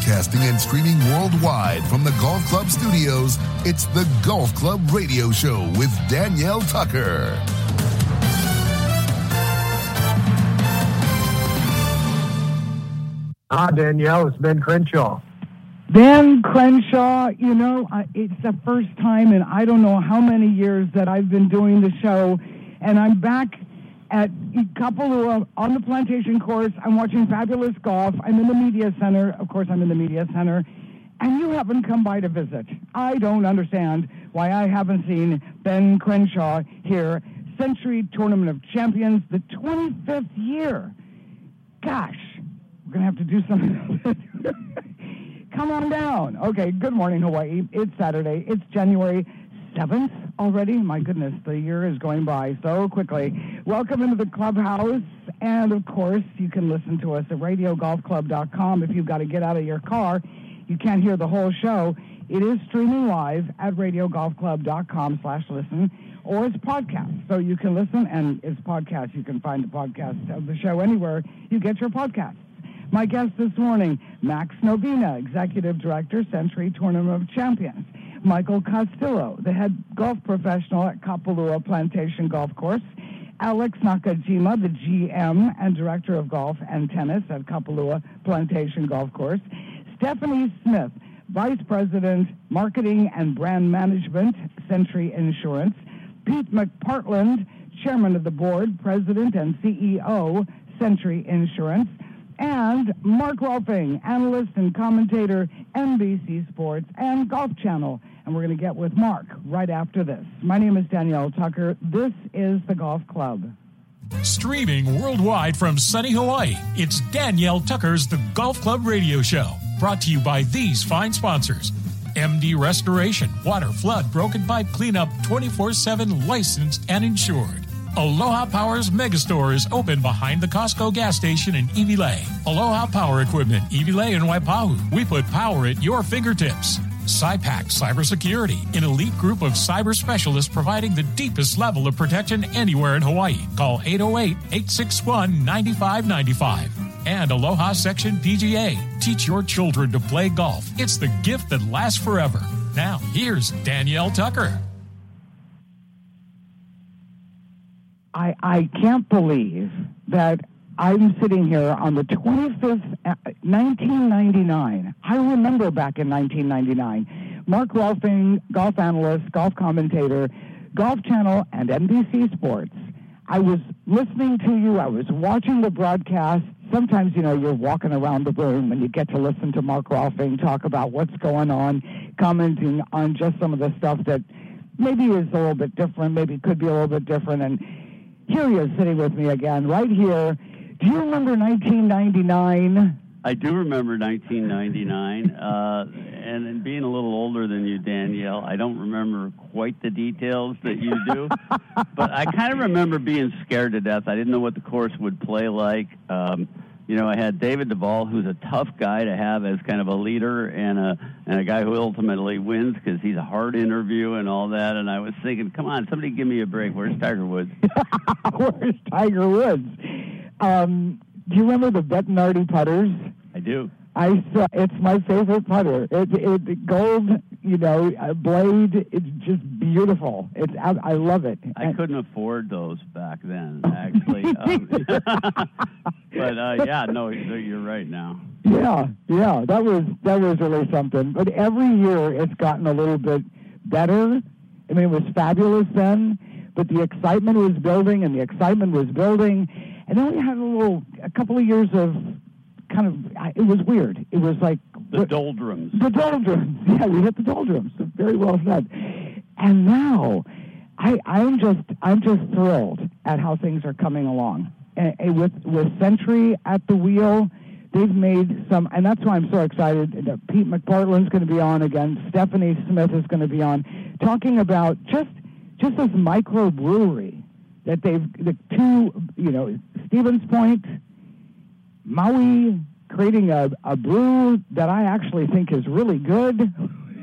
Broadcasting and streaming worldwide from the Golf Club studios, it's the Golf Club Radio Show with Danielle Tucker. Danielle, it's Ben Crenshaw. Ben Crenshaw, you know, it's the first time in I don't know how many years that I've been doing the show, and I'm back at Kapalua on the plantation course. I'm watching fabulous golf. I'm in the media center. Of course, I'm in the media center. And you haven't come by to visit. I don't understand why I haven't seen Ben Crenshaw here. Century Tournament of Champions, the 25th year. Gosh, we're going to have to do something. Come on down. Okay, good morning, Hawaii. It's Saturday. It's January 7th already. My goodness, the year is going by so quickly. Welcome into the clubhouse. And, of course, you can listen to us at radiogolfclub.com. If you've got to get out of your car, you can't hear the whole show. It is streaming live at radiogolfclub.com/listen, or it's podcast. So you can listen, and it's podcast. You can find the podcast of the show anywhere you get your podcasts. My guest this morning, Max Novina, Executive Director, Century Tournament of Champions. Michael Castillo, the head golf professional at Kapalua Plantation Golf Course. Alex Nakajima, the GM and Director of Golf and Tennis at Kapalua Plantation Golf Course. Stephanie Smith, Vice President, Marketing and Brand Management, Century Insurance. Pete McPartland, Chairman of the Board, President and CEO, Century Insurance. And Mark Rolfing, analyst and commentator, NBC Sports and Golf Channel. And we're going to get with Mark right after this. My name is Danielle Tucker. This is the Golf Club. Streaming worldwide from sunny Hawaii, it's Danielle Tucker's The Golf Club Radio Show. Brought to you by these fine sponsors. MD Restoration, water, flood, broken pipe cleanup, 24/7 licensed and insured. Aloha Power's Megastore is open behind the Costco gas station in Iwilei. Aloha Power Equipment, Iwilei and Waipahu. We put power at your fingertips. SciPac Cybersecurity, an elite group of cyber specialists providing the deepest level of protection anywhere in Hawaii. Call 808-861-9595. And Aloha Section PGA. Teach your children to play golf. It's the gift that lasts forever. Now, here's Danielle Tucker. I can't believe that I'm sitting here on the 25th, 1999. I remember back in 1999. Mark Rolfing, golf analyst, golf commentator, Golf Channel, and NBC Sports. I was listening to you. I was watching the broadcast. Sometimes, you know, you're walking around the room and you get to listen to Mark Rolfing talk about what's going on, commenting on just some of the stuff that maybe is a little bit different, maybe could be a little bit different. And here he is sitting with me again, right here. Do you remember 1999? I do remember 1999, and being a little older than you, Danielle, I don't remember quite the details that you do, but I kind of remember being scared to death. I didn't know what the course would play like. You know, I had David Duvall, who's a tough guy to have as kind of a leader and a guy who ultimately wins because he's a hard interview and all that. And I was thinking, come on, somebody give me a break. Where's Tiger Woods? Where's Tiger Woods? Do you remember the Bettinardi putters? I do. It's my favorite putter. It gold, you know, blade. It's just beautiful. I love it. I couldn't afford those back then, actually. But yeah, no, you're right now. Yeah, that was really something. But every year it's gotten a little bit better. I mean, it was fabulous then, but the excitement was building, and and then we had a couple of years of kind of, it was weird. It was like the doldrums. The doldrums. Yeah, we hit the doldrums. Very well said. And now, I'm just thrilled at how things are coming along. And with Century at the wheel, they've made some, and that's why I'm so excited. Pete McPartland's going to be on again. Stephanie Smith is going to be on, talking about just this microbrewery that the two, you know, Stevens Point, Maui, creating a brew that I actually think is really good.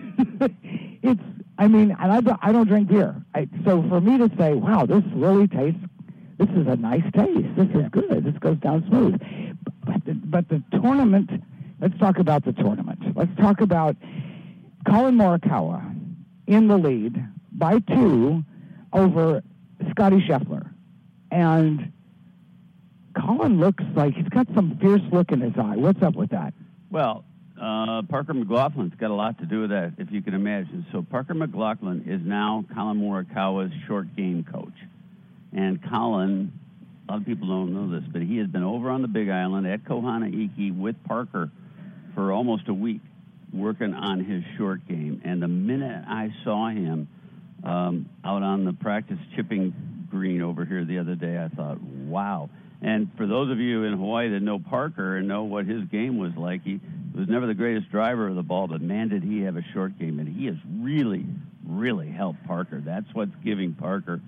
I don't drink beer. So for me to say, wow, this really tastes, this is a nice taste. This is good. This goes down smooth. But the tournament let's talk about the tournament. Let's talk about Colin Morikawa in the lead by 2 over Scotty Scheffler. And Colin looks like he's got some fierce look in his eye. What's up with that? Well, Parker McLaughlin's got a lot to do with that, if you can imagine. So Parker McLaughlin is now Colin Morikawa's short game coach. And Colin, a lot of people don't know this, but he has been over on the Big Island at Kohana Iki with Parker for almost a week working on his short game. And the minute I saw him out on the practice chipping green over here the other day, I thought, wow. And for those of you in Hawaii that know Parker and know what his game was like, he was never the greatest driver of the ball, but man, did he have a short game. And he has really, really helped Parker. That's what's giving Colin,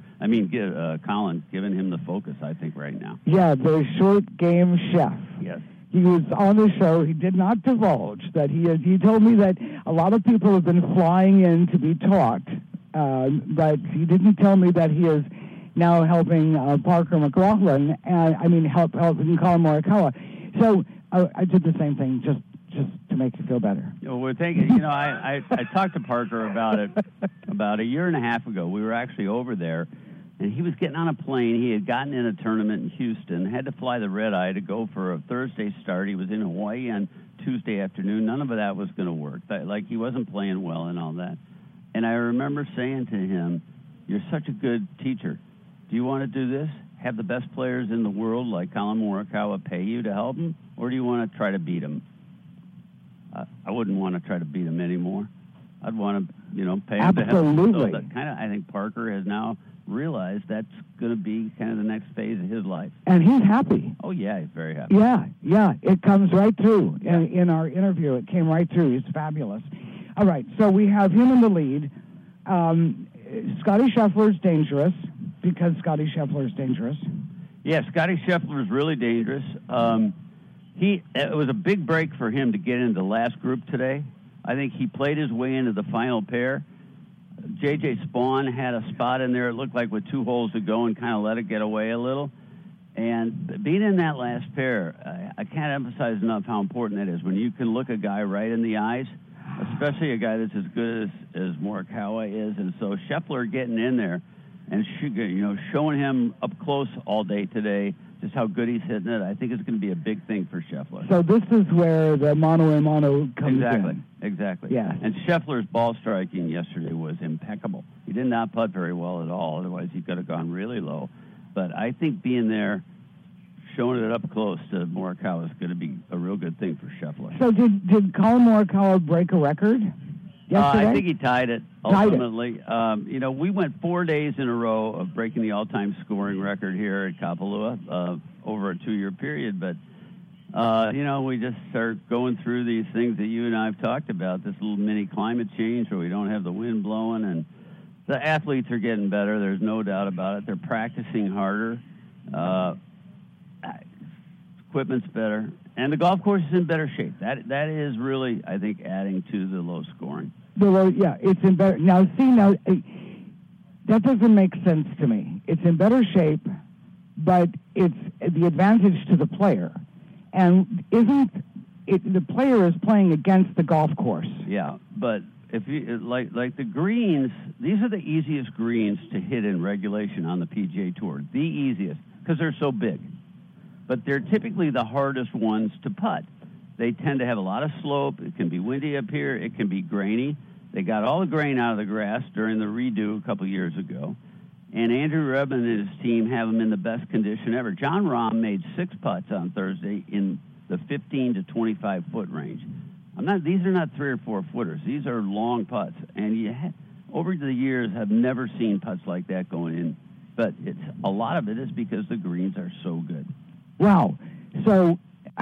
giving him the focus, I think, right now. Yeah, the short game chef. Yes. He was on the show. He did not divulge that he told me that a lot of people have been flying in to be taught, but he didn't tell me that he is now helping Parker McLaughlin, and helping Colin Morikawa. So I did the same thing just to make you feel better. We're thinking, I talked to Parker about it about a year and a half ago. We were actually over there, and he was getting on a plane. He had gotten in a tournament in Houston, had to fly the red eye to go for a Thursday start. He was in Hawaii on Tuesday afternoon. None of that was going to work. Like, he wasn't playing well and all that. And I remember saying to him, "You're such a good teacher. Do you want to do this? Have the best players in the world like Colin Morikawa pay you to help them? Or do you want to try to beat them?" I wouldn't want to try to beat him anymore. I'd want to, pay him to help him. Absolutely. So I think Parker has now realized that's going to be kind of the next phase of his life. And he's happy. Oh, yeah, he's very happy. Yeah. It comes right through. In our interview, it came right through. He's fabulous. All right, so we have him in the lead. Scotty Scheffler's dangerous because Scotty Scheffler is dangerous. Yeah, Scotty Scheffler is really dangerous. It was a big break for him to get into the last group today. I think he played his way into the final pair. J.J. Spawn had a spot in there, it looked like, with 2 holes to go and kind of let it get away a little. And being in that last pair, I can't emphasize enough how important that is. When you can look a guy right in the eyes, especially a guy that's as good as Morikawa is. And so Scheffler getting in there and showing him up close all day today just how good he's hitting it, I think it's going to be a big thing for Scheffler. So this is where the mano-a-mano comes in. Exactly. Yeah. And Scheffler's ball striking yesterday was impeccable. He did not putt very well at all, otherwise he could have gone really low. But I think being there, showing it up close to Morikawa is going to be a real good thing for Scheffler. So did Colin Morikawa break a record yesterday? I think he tied it, ultimately. We went 4 days in a row of breaking the all-time scoring record here at Kapalua over a 2-year period. But, we just start going through these things that you and I have talked about, this little mini climate change where we don't have the wind blowing. And the athletes are getting better. There's no doubt about it. They're practicing harder. Equipment's better. And the golf course is in better shape. That is really, I think, adding to the low scoring. It's in better. Now, that doesn't make sense to me. It's in better shape, but it's the advantage to the player. And the player is playing against the golf course. Yeah, but if you like the greens, these are the easiest greens to hit in regulation on the PGA Tour. The easiest, because they're so big. But they're typically the hardest ones to putt. They tend to have a lot of slope. It can be windy up here. It can be grainy. They got all the grain out of the grass during the redo a couple years ago. And Andrew Redman and his team have them in the best condition ever. John Rahm made 6 putts on Thursday in the 15 to 25-foot range. These are not 3 or 4 footers. These are long putts. And over the years, have never seen putts like that going in. But a lot of it is because the greens are so good. Wow. So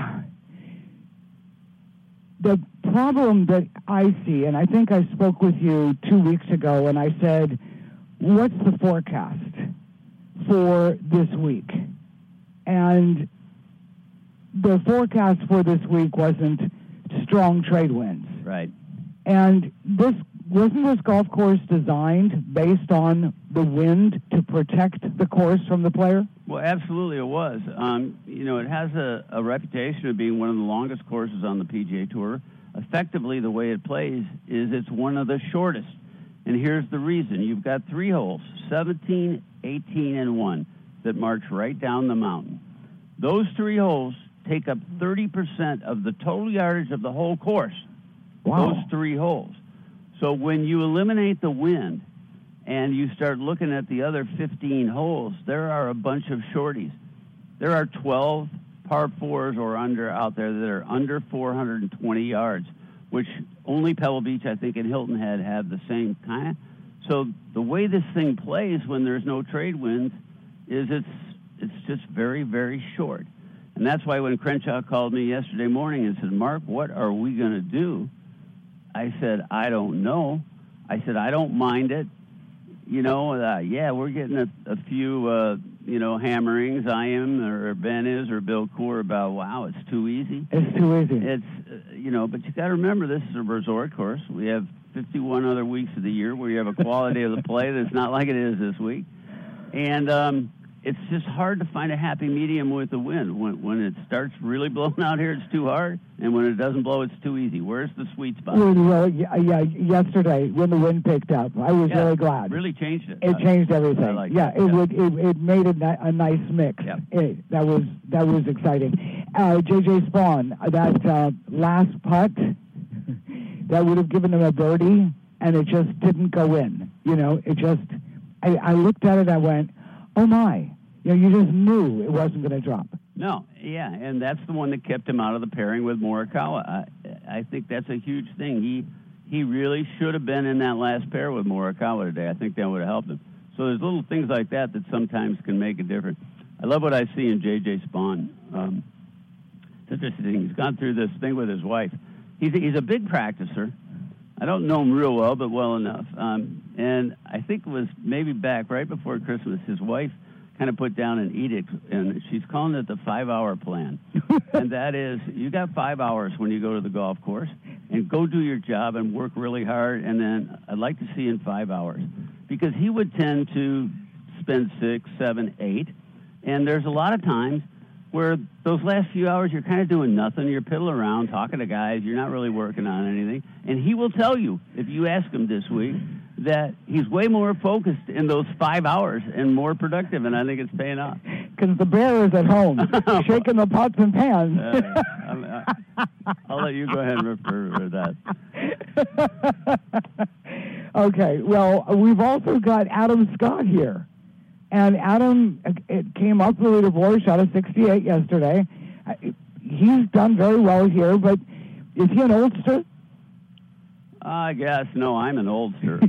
the problem that I see, and I think I spoke with you 2 weeks ago, and I said, what's the forecast for this week? And the forecast for this week wasn't strong trade winds. Right. And wasn't this golf course designed based on the wind to protect the course from the player? Well, absolutely it was. it has a reputation of being one of the longest courses on the PGA Tour. Effectively, the way it plays is it's one of the shortest. And here's the reason. You've got 3 holes, 17, 18, and 1, that march right down the mountain. Those 3 holes take up 30% of the total yardage of the whole course. Wow. Those 3 holes. So when you eliminate the wind and you start looking at the other 15 holes, there are a bunch of shorties. There are 12 par 4s or under out there that are under 420 yards, which only Pebble Beach, I think, and Hilton Head have the same kind. So the way this thing plays when there's no trade winds is it's just very, very short. And that's why when Crenshaw called me yesterday morning and said, Mark, what are we going to do? I said, I don't know. I said, I don't mind it. Yeah, we're getting a few, hammerings. I am, or Ben is, or Bill Coore about, wow, it's too easy. It's too easy. It's, but you got to remember this is a resort course. We have 51 other weeks of the year where you have a quality of the play that's not like it is this week. And it's just hard to find a happy medium with the wind. When it starts really blowing out here, it's too hard. And when it doesn't blow, it's too easy. Where's the sweet spot? Well, yesterday when the wind picked up, I was really glad. Really changed it. It changed everything. I like it made a nice mix. Yeah. That was exciting. JJ Spaun, that last putt, that would have given him a birdie, and it just didn't go in. I looked at it, I went, oh my, you just knew it wasn't going to drop. No, yeah, and that's the one that kept him out of the pairing with Morikawa. I think that's a huge thing. He really should have been in that last pair with Morikawa today. I think that would have helped him. So there's little things like that sometimes can make a difference. I love what I see in J.J. Spaun. It's interesting. He's gone through this thing with his wife. He's a big practicer. I don't know him real well, but well enough. And I think it was maybe back right before Christmas, his wife kind of put down an edict, and she's calling it the 5-hour plan. And that is, you got 5 hours when you go to the golf course, and go do your job and work really hard, and then I'd like to see you in 5 hours. Because he would tend to spend 6, 7, 8, and there's a lot of times where those last few hours you're kind of doing nothing. You're piddling around, talking to guys. You're not really working on anything. And he will tell you, if you ask him this week, that he's way more focused in those 5 hours and more productive, and I think it's paying off. Because the bear is at home, shaking the pots and pans. I'll let you go ahead and refer to that. Okay, well, we've also got Adam Scott here. And Adam, it came up the leaderboard, shot a 68 yesterday. He's done very well here, but is he an oldster? I guess. No, I'm an oldster.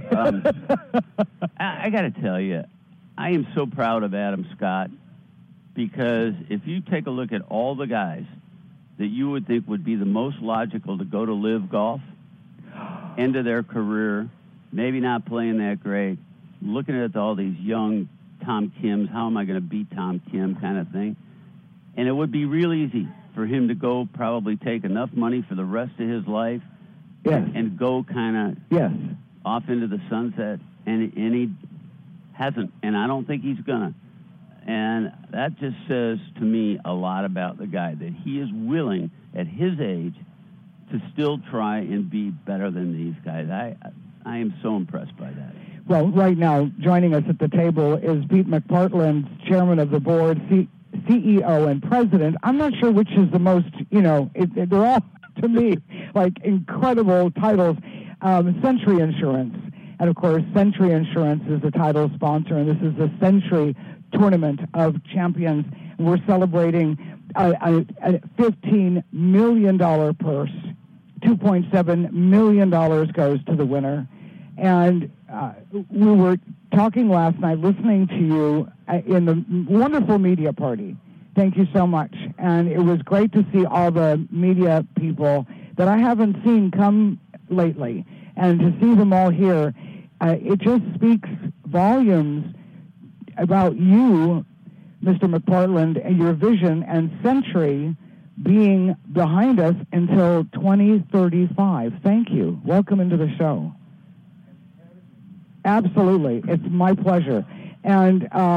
I got to tell you, I am so proud of Adam Scott, because if you take a look at all the guys that you would think would be the most logical to go to live golf, end of their career, maybe not playing that great, looking at all these young Tom Kims, how am I going to beat Tom Kim kind of thing. And it would be real easy for him to go probably take enough money for the rest of his life and go kind of off into the sunset. And he hasn't, and I don't think he's going to. And that just says to me a lot about the guy, that he is willing at his age to still try and be better than these guys. I am so impressed by that. Well, right now, joining us at the table is Pete McPartland, chairman of the board, CEO and president. I'm not sure which is the most, they're all, to me, like incredible titles. Century Insurance. And, of course, Century Insurance is the title sponsor, and this is the Century Tournament of Champions. We're celebrating a $15 million purse. $2.7 million goes to the winner. And we were talking last night, listening to you in the wonderful media party. Thank you so much. And it was great to see all the media people that I haven't seen come lately. And to see them all here, it just speaks volumes about you, Mr. McPartland, and your vision, and Century being behind us until 2035. Thank you. Welcome into the show. Absolutely. It's my pleasure. And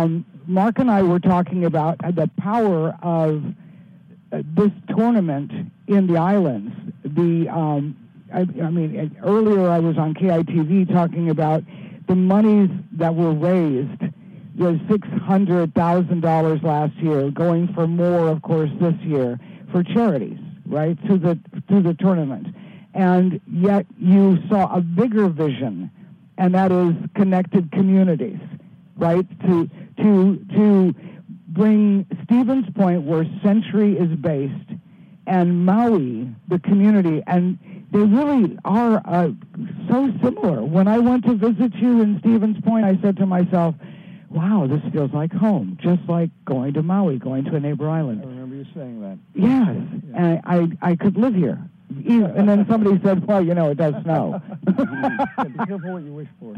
Mark and I were talking about the power of this tournament in the islands. I mean, earlier I was on KITV talking about the monies that were raised. There's $600,000 last year, going for more, of course, this year for charities, right, through the tournament. And yet you saw a bigger vision, and that is connected communities, right, to bring Stevens Point, where Century is based, and Maui, the community, and they really are so similar. When I went to visit you in Stevens Point, I said to myself, wow, this feels like home, just like going to Maui, going to a neighbor island. I remember you saying that. Yes, yeah. And I could live here. And then somebody said, well, you know, it does snow. Yeah, be careful what you wish for.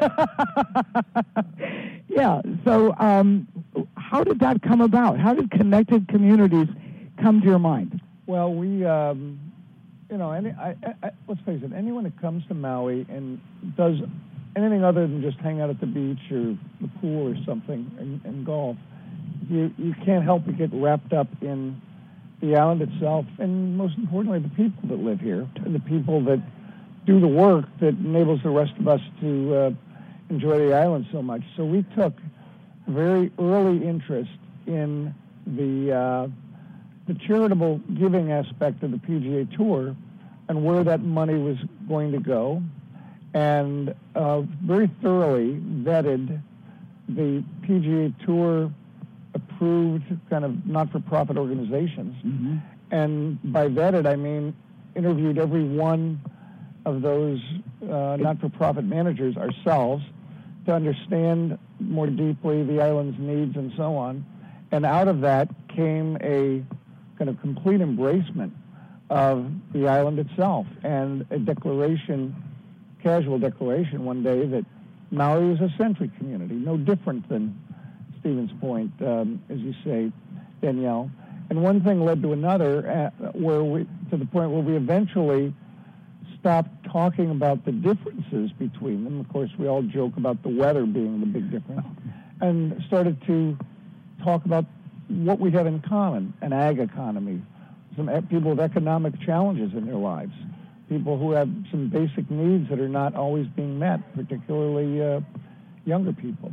Yeah, so how did that come about? How did connected communities come to your mind? Well, we, you know, let's face it, anyone that comes to Maui and does anything other than just hang out at the beach or the pool or something and golf, you can't help but get wrapped up in the island itself, and most importantly, the people that live here, and the people that do the work that enables the rest of us to enjoy the island so much. So we took very early interest in the charitable giving aspect of the PGA Tour and where that money was going to go, and very thoroughly vetted the PGA Tour approved kind of not-for-profit organizations. Mm-hmm. And by vetted, I mean interviewed every one of those not-for-profit managers ourselves to understand more deeply the island's needs and so on. And out of that came a kind of complete embracement of the island itself and a declaration, casual declaration one day that Maui is a Century community, no different than Stevens Point, as you say, Danielle. And one thing led to another, to the point where we eventually stopped talking about the differences between them. Of course, we all joke about the weather being the big difference, and started to talk about what we have in common: an ag economy, some people with economic challenges in their lives, people who have some basic needs that are not always being met, particularly younger people.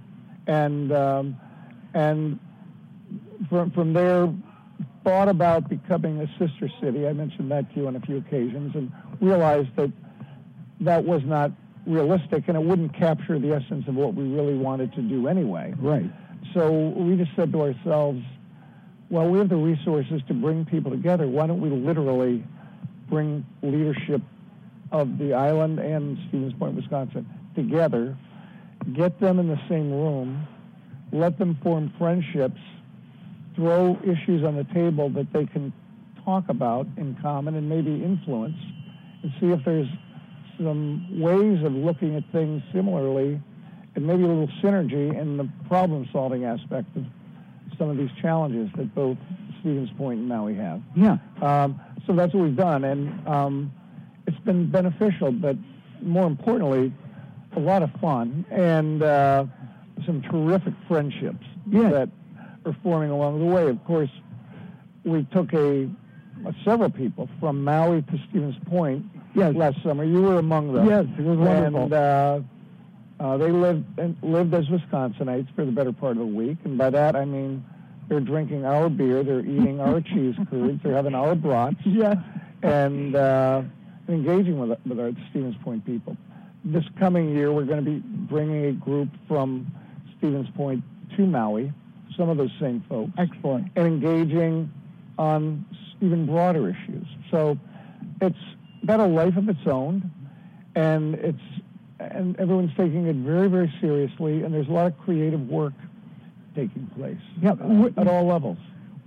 And from there, thought about becoming a sister city. I mentioned that to you on a few occasions, and realized that that was not realistic, and it wouldn't capture the essence of what we really wanted to do anyway. Right. So we just said to ourselves, well, we have the resources to bring people together. Why don't we literally bring leadership of the island and Stevens Point, Wisconsin, together, get them in the same room, let them form friendships, throw issues on the table that they can talk about in common and maybe influence, and see if there's some ways of looking at things similarly and maybe a little synergy in the problem-solving aspect of some of these challenges that both Stevens Point and Maui have. Yeah. So that's what we've done, and it's been beneficial, but more importantly, a lot of fun and some terrific friendships that are forming along the way. Of course, we took several people from Maui to Stevens Point last summer. You were among them. Yes, it was wonderful. And they lived as Wisconsinites for the better part of the week, and by that I mean they're drinking our beer, they're eating our cheese curds, they're having our brats, and engaging with our Stevens Point people. This coming year, we're going to be bringing a group from Stevens Point to Maui, some of those same folks. Excellent. And engaging on even broader issues. So it's got a life of its own, and everyone's taking it very, very seriously, and there's a lot of creative work taking place at all levels.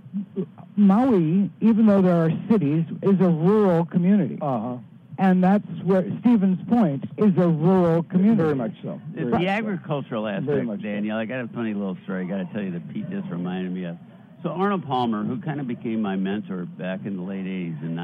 Maui, even though there are cities, is a rural community. Uh-huh. And that's where Stevens Point is a rural community. Very much so. It's the agricultural aspect, Danielle. So. I got a funny little story I got to tell you that Pete just reminded me of. So Arnold Palmer, who kind of became my mentor back in the late 80s and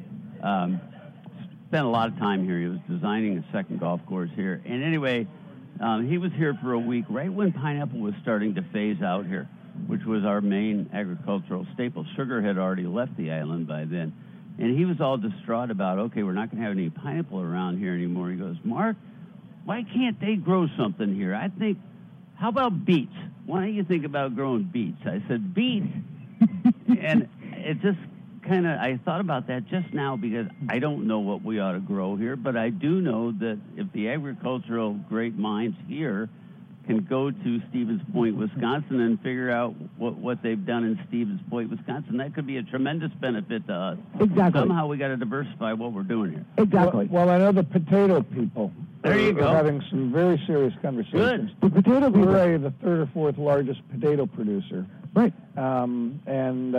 90s, spent a lot of time here. He was designing a second golf course here. And anyway, He was here for a week right when pineapple was starting to phase out here, which was our main agricultural staple. Sugar had already left the island by then. And he was all distraught about, okay, we're not going to have any pineapple around here anymore. He goes, Mark, why can't they grow something here? I think, how about beets? Why don't you think about growing beets? I said, beets? And it just kind of, I thought about that just now because I don't know what we ought to grow here, but I do know that if the agricultural great minds here can go to Stevens Point, Wisconsin, and figure out what they've done in Stevens Point, Wisconsin, that could be a tremendous benefit to us. Exactly. Somehow we got to diversify what we're doing here. Exactly. Well, I know the potato people. There you go. We're having some very serious conversations. Good. The potato people. We're the third or fourth largest potato producer. Right. And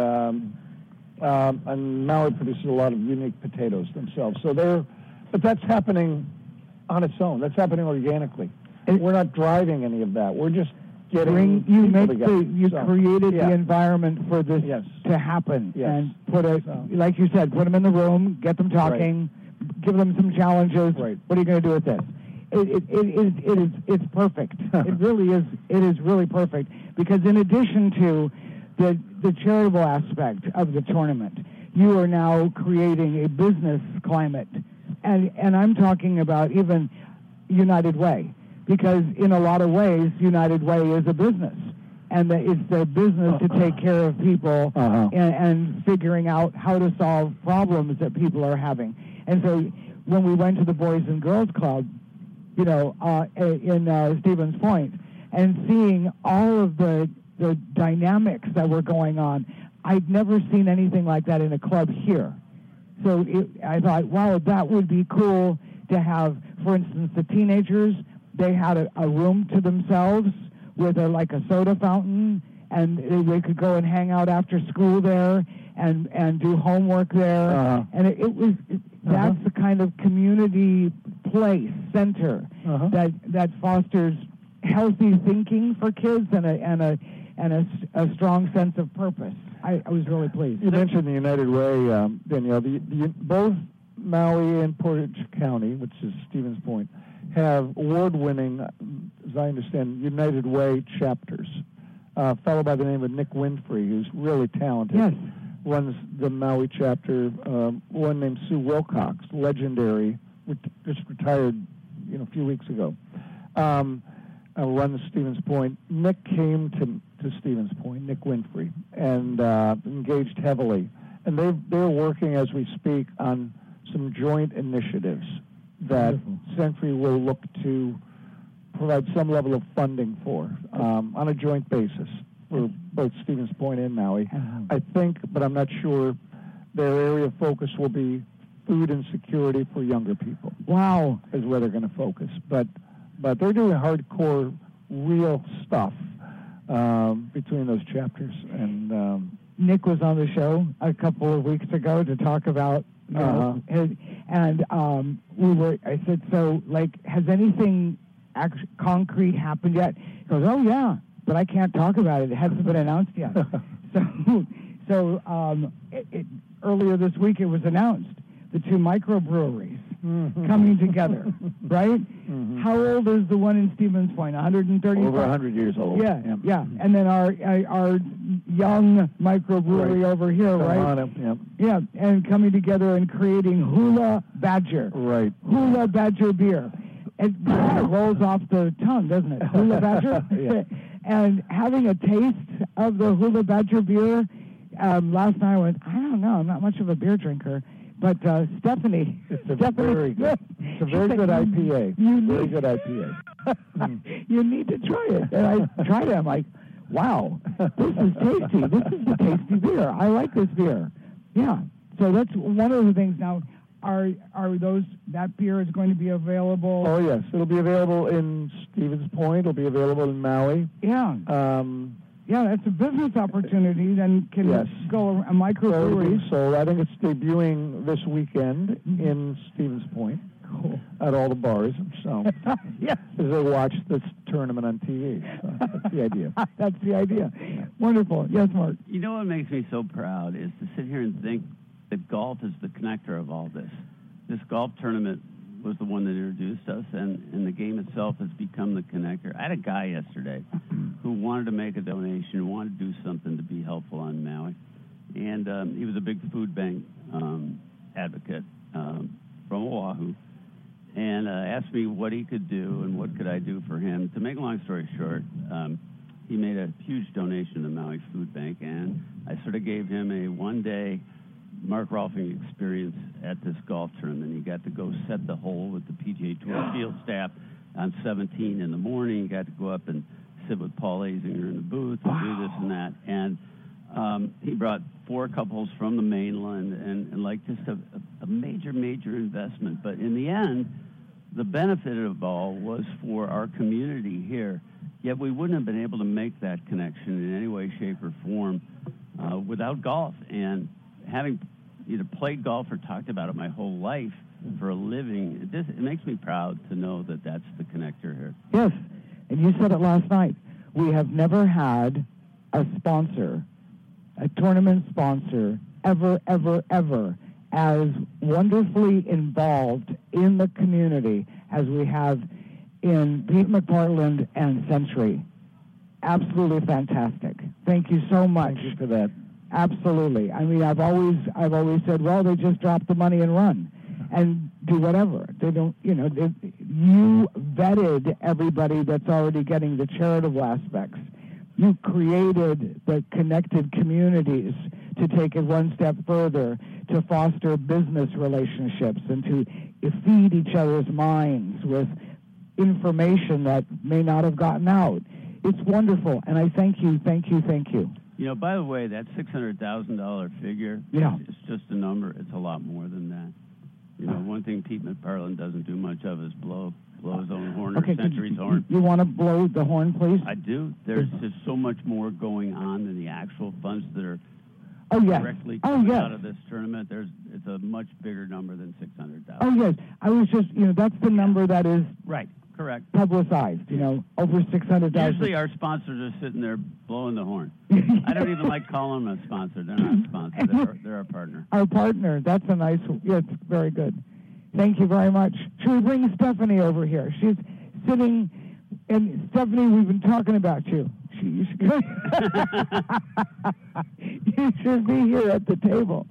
Maui produces a lot of unique potatoes themselves. But that's happening on its own. That's happening organically. We're not driving any of that. We're just getting created the environment for this to happen, and like you said, put them in the room, get them talking, give them some challenges. Right. What are you going to do with this? It's perfect. It really is. It is really perfect because in addition to the charitable aspect of the tournament, you are now creating a business climate, and I'm talking about even United Way. Because in a lot of ways, United Way is a business. And it's the business to take care of people and figuring out how to solve problems that people are having. And so when we went to the Boys and Girls Club, in Stevens Point, and seeing all of the dynamics that were going on, I'd never seen anything like that in a club here. So I thought, wow, that would be cool to have, for instance, the teenagers. They had a room to themselves with a soda fountain, and they could go and hang out after school there and do homework there. And that's the kind of community place, center, that fosters healthy thinking for kids and a strong sense of purpose. I was really pleased. You mentioned the United Way, Danielle. Both Maui and Portage County, which is Stevens Point, have award-winning, as I understand, United Way chapters. A fellow by the name of Nick Winfrey, who's really talented, runs the Maui chapter. One named Sue Wilcox, legendary, just retired, a few weeks ago, runs Stevens Point. Nick came to Stevens Point, Nick Winfrey, and engaged heavily. And they're working as we speak on some joint initiatives that Century will look to provide some level of funding for on a joint basis for both Stevens Point and Maui. I think, but I'm not sure, their area of focus will be food insecurity for younger people. Wow. Is where they're going to focus. But they're doing hardcore, real stuff between those chapters. And Nick was on the show a couple of weeks ago to talk about I said, so, has anything concrete happened yet? He goes, oh, yeah, but I can't talk about it. It hasn't been announced yet. So earlier this week it was announced, the two microbreweries coming together, right? How old is the one in Stevens Point? 135? Over 100 years old. Yeah. And then our young microbrewery over here, right? Yeah, and coming together and creating Hula Badger. Right. Hula Badger beer. It kind of rolls off the tongue, doesn't it? Hula Badger? And having a taste of the Hula Badger beer, last night I went, I don't know, I'm not much of a beer drinker. But Stephanie, it's a very good IPA. Very good IPA. You need to try it. And I tried it. I'm like, wow, this is tasty. This is a tasty beer. I like this beer. Yeah. So that's one of the things. Now, are that beer is going to be available? Oh yes, it'll be available in Stevens Point. It'll be available in Maui. Yeah. Yeah, that's a business opportunity. Then can go a microbrewery. So I think it's debuting this weekend in Stevens Point. Cool. At all the bars. So as they watch this tournament on TV. So that's the idea. That's the idea. Wonderful. Yes, Mark. You know what makes me so proud is to sit here and think that golf is the connector of all this. This golf tournament was the one that introduced us, and the game itself has become the connector. I had a guy yesterday who wanted to make a donation, wanted to do something to be helpful on Maui, and he was a big food bank advocate from Oahu, and asked me what he could do and what could I do for him. To make a long story short, he made a huge donation to the Maui Food Bank, and I sort of gave him a one-day Mark Rolfing experience at this golf tournament. He got to go set the hole with the PGA Tour field staff on 17 in the morning. He got to go up and sit with Paul Azinger in the booth and do this and that. And he brought 4 couples from the mainland and like just a major investment. But in the end, the benefit of it all was for our community here. Yet we wouldn't have been able to make that connection in any way, shape, or form without golf. And having either played golf or talked about it my whole life for a living, it makes me proud to know that that's the connector here. Yes, and you said it last night. We have never had a sponsor, a tournament sponsor, ever as wonderfully involved in the community as we have in Pete McPartland and Century. Absolutely fantastic. Thank you so much. Thank you for that. Absolutely. I mean, I've always said, well, they just drop the money and run and do whatever. They don't, you vetted everybody that's already getting the charitable aspects. You created the connected communities to take it one step further, to foster business relationships and to feed each other's minds with information that may not have gotten out. It's wonderful, and I thank you. You know, by the way, that $600,000 figure, it's just a number. It's a lot more than that. You know, one thing Pete McParland doesn't do much of is blow his own horn or Century's horn. You want to blow the horn, please? I do. There's just so much more going on than the actual funds that are directly coming out of this tournament. It's a much bigger number than $600,000. Oh, yes. I was just, that's the number that is right. Correct. Publicized, over $600,000. Usually our sponsors are sitting there blowing the horn. I don't even like calling them a sponsor. They're not a sponsor. They're our partner. Our partner. That's a nice one. Yeah, it's very good. Thank you very much. Should we bring Stephanie over here? She's sitting, and Stephanie, we've been talking about you. You should be here at the table.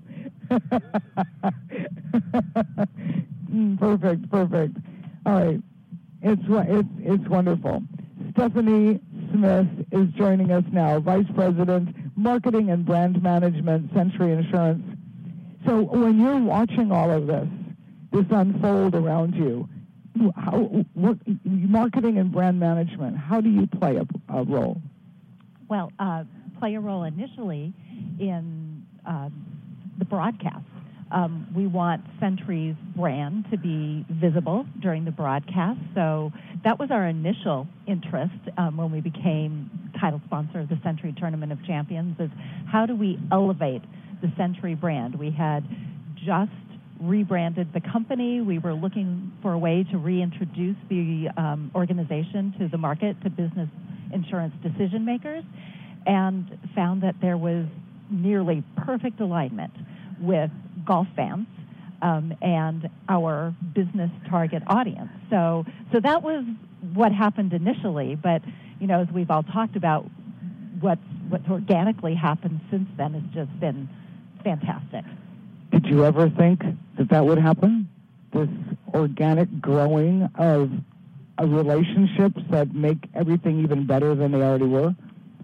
Perfect. All right. It's wonderful. Stephanie Smith is joining us now, Vice President, Marketing and Brand Management, Century Insurance. So when you're watching all of this unfold around you, what marketing and brand management, how do you play a role? Well, play a role initially in the broadcast. We want Century's brand to be visible during the broadcast. So that was our initial interest when we became title sponsor of the Century Tournament of Champions, is how do we elevate the Century brand? We had just rebranded the company. We were looking for a way to reintroduce the organization to the market, to business insurance decision makers, and found that there was nearly perfect alignment with golf fans and our business target audience. So that was what happened initially, but as we've all talked about, what's organically happened since then has just been fantastic. Did you ever think that would happen? This organic growing of relationships that make everything even better than they already were?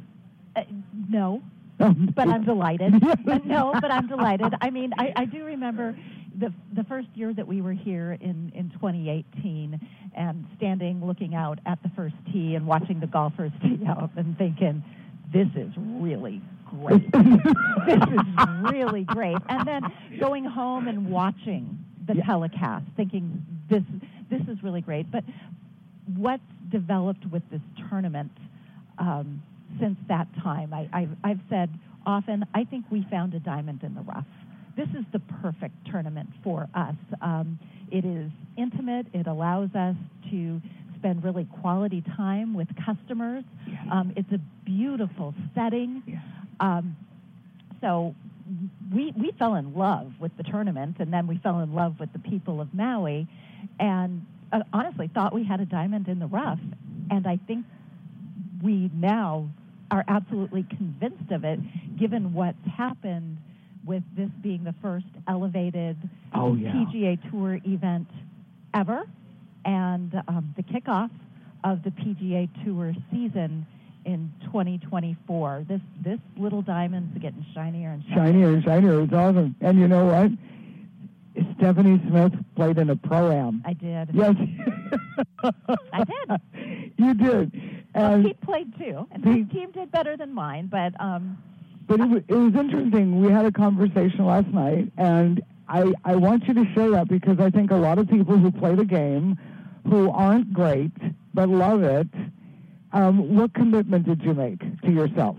No. But I'm delighted. But I'm delighted. I mean, I do remember the first year that we were here in 2018 and standing looking out at the first tee and watching the golfers tee up and thinking, this is really great. This is really great. And then going home and watching the telecast, thinking this is really great. But what's developed with this tournament since that time, I've said often, I think we found a diamond in the rough. This is the perfect tournament for us. It is intimate. It allows us to spend really quality time with customers. It's a beautiful setting. So we fell in love with the tournament, and then we fell in love with the people of Maui, and honestly thought we had a diamond in the rough. And I think we now are absolutely convinced of it, given what's happened with this being the first elevated PGA Tour event ever, and the kickoff of the PGA Tour season in 2024. This little diamond's getting shinier and shinier. Shinier and shinier. It's awesome. And you know what? Stephanie Smith played in a Pro-Am. I did. Yes. I did. You did. And Pete played too, and his team did better than mine, but it was interesting. We had a conversation last night, and I want you to share that because I think a lot of people who play the game who aren't great but love it, what commitment did you make to yourself?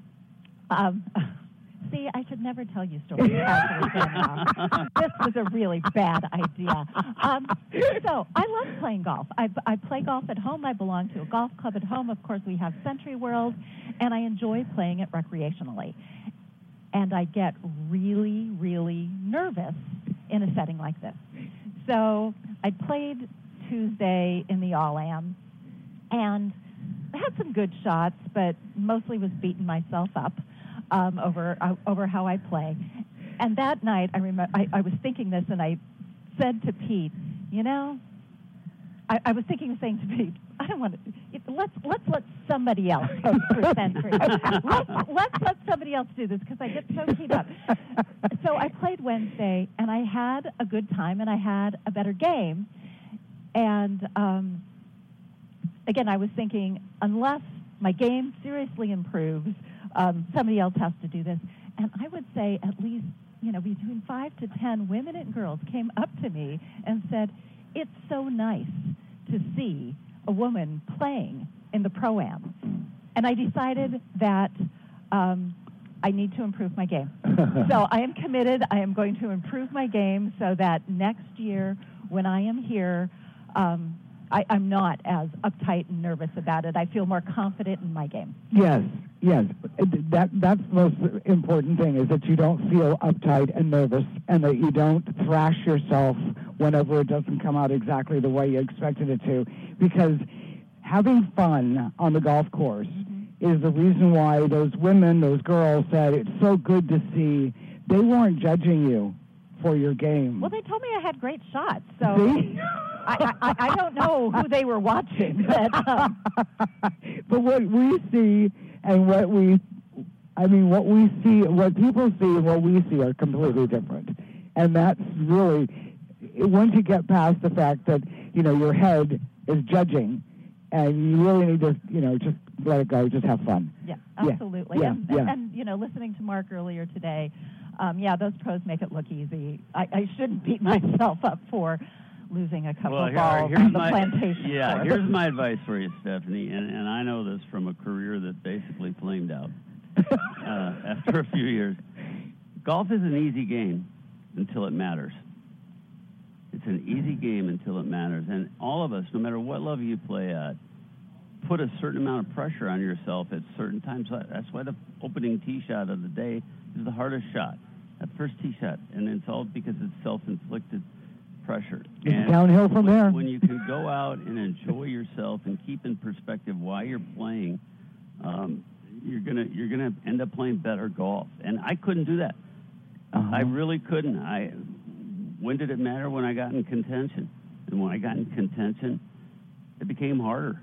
See, I should never tell you stories after this was a really bad idea. So I love playing golf. I play golf at home. I belong to a golf club at home. Of course, we have Century World, and I enjoy playing it recreationally. And I get really, really nervous in a setting like this. So I played Tuesday in the All-Am, and I had some good shots, but mostly was beating myself up over how I play. And that night, I remember I was thinking this, and I said to Pete, you know, I was thinking of saying to Pete, I don't want to. Let's let somebody else go through Century. Let's let somebody else do this because I get so keyed up. So I played Wednesday, and I had a good time, and I had a better game. And again, I was thinking, unless my game seriously improves, somebody else has to do this. And I would say at least, between 5 to 10 women and girls came up to me and said, it's so nice to see a woman playing in the Pro-Am. And I decided that I need to improve my game. So I am committed. I am going to improve my game so that next year when I am here, I'm not as uptight and nervous about it. I feel more confident in my game. Yes. That's the most important thing is that you don't feel uptight and nervous and that you don't thrash yourself whenever it doesn't come out exactly the way you expected it to. Because having fun on the golf course is the reason why those women, those girls said it's so good to see. They weren't judging you for your game. Well, they told me I had great shots, so see? I don't know who they were watching, but what we see and what we see, what people see and what we see are completely different. And that's really, once you get past the fact that, your head is judging and you really need to, just let it go, just have fun. Yeah, absolutely. Yeah. And listening to Mark earlier today, those pros make it look easy. I shouldn't beat myself up for losing a couple of balls on the plantation. Yeah, here's my advice for you, Stephanie, and I know this from a career that basically flamed out after a few years. Golf is an easy game until it matters. It's an easy game until it matters, and all of us, no matter what level you play at, put a certain amount of pressure on yourself at certain times. That's why the opening tee shot of the day is the hardest shot, that first tee shot, and it's all because it's self-inflicted pressure. It's downhill from there. When you can go out and enjoy yourself and keep in perspective why you're playing, you're gonna end up playing better golf. And I couldn't do that. I really couldn't. When did it matter? When I got in contention. And when I got in contention, it became harder.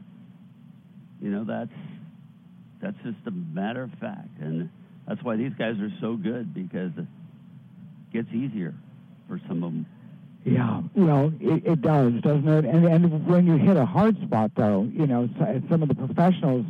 That's just a matter of fact. And that's why these guys are so good, because it gets easier for some of them. Yeah, well, it does, doesn't it? And when you hit a hard spot, though, some of the professionals,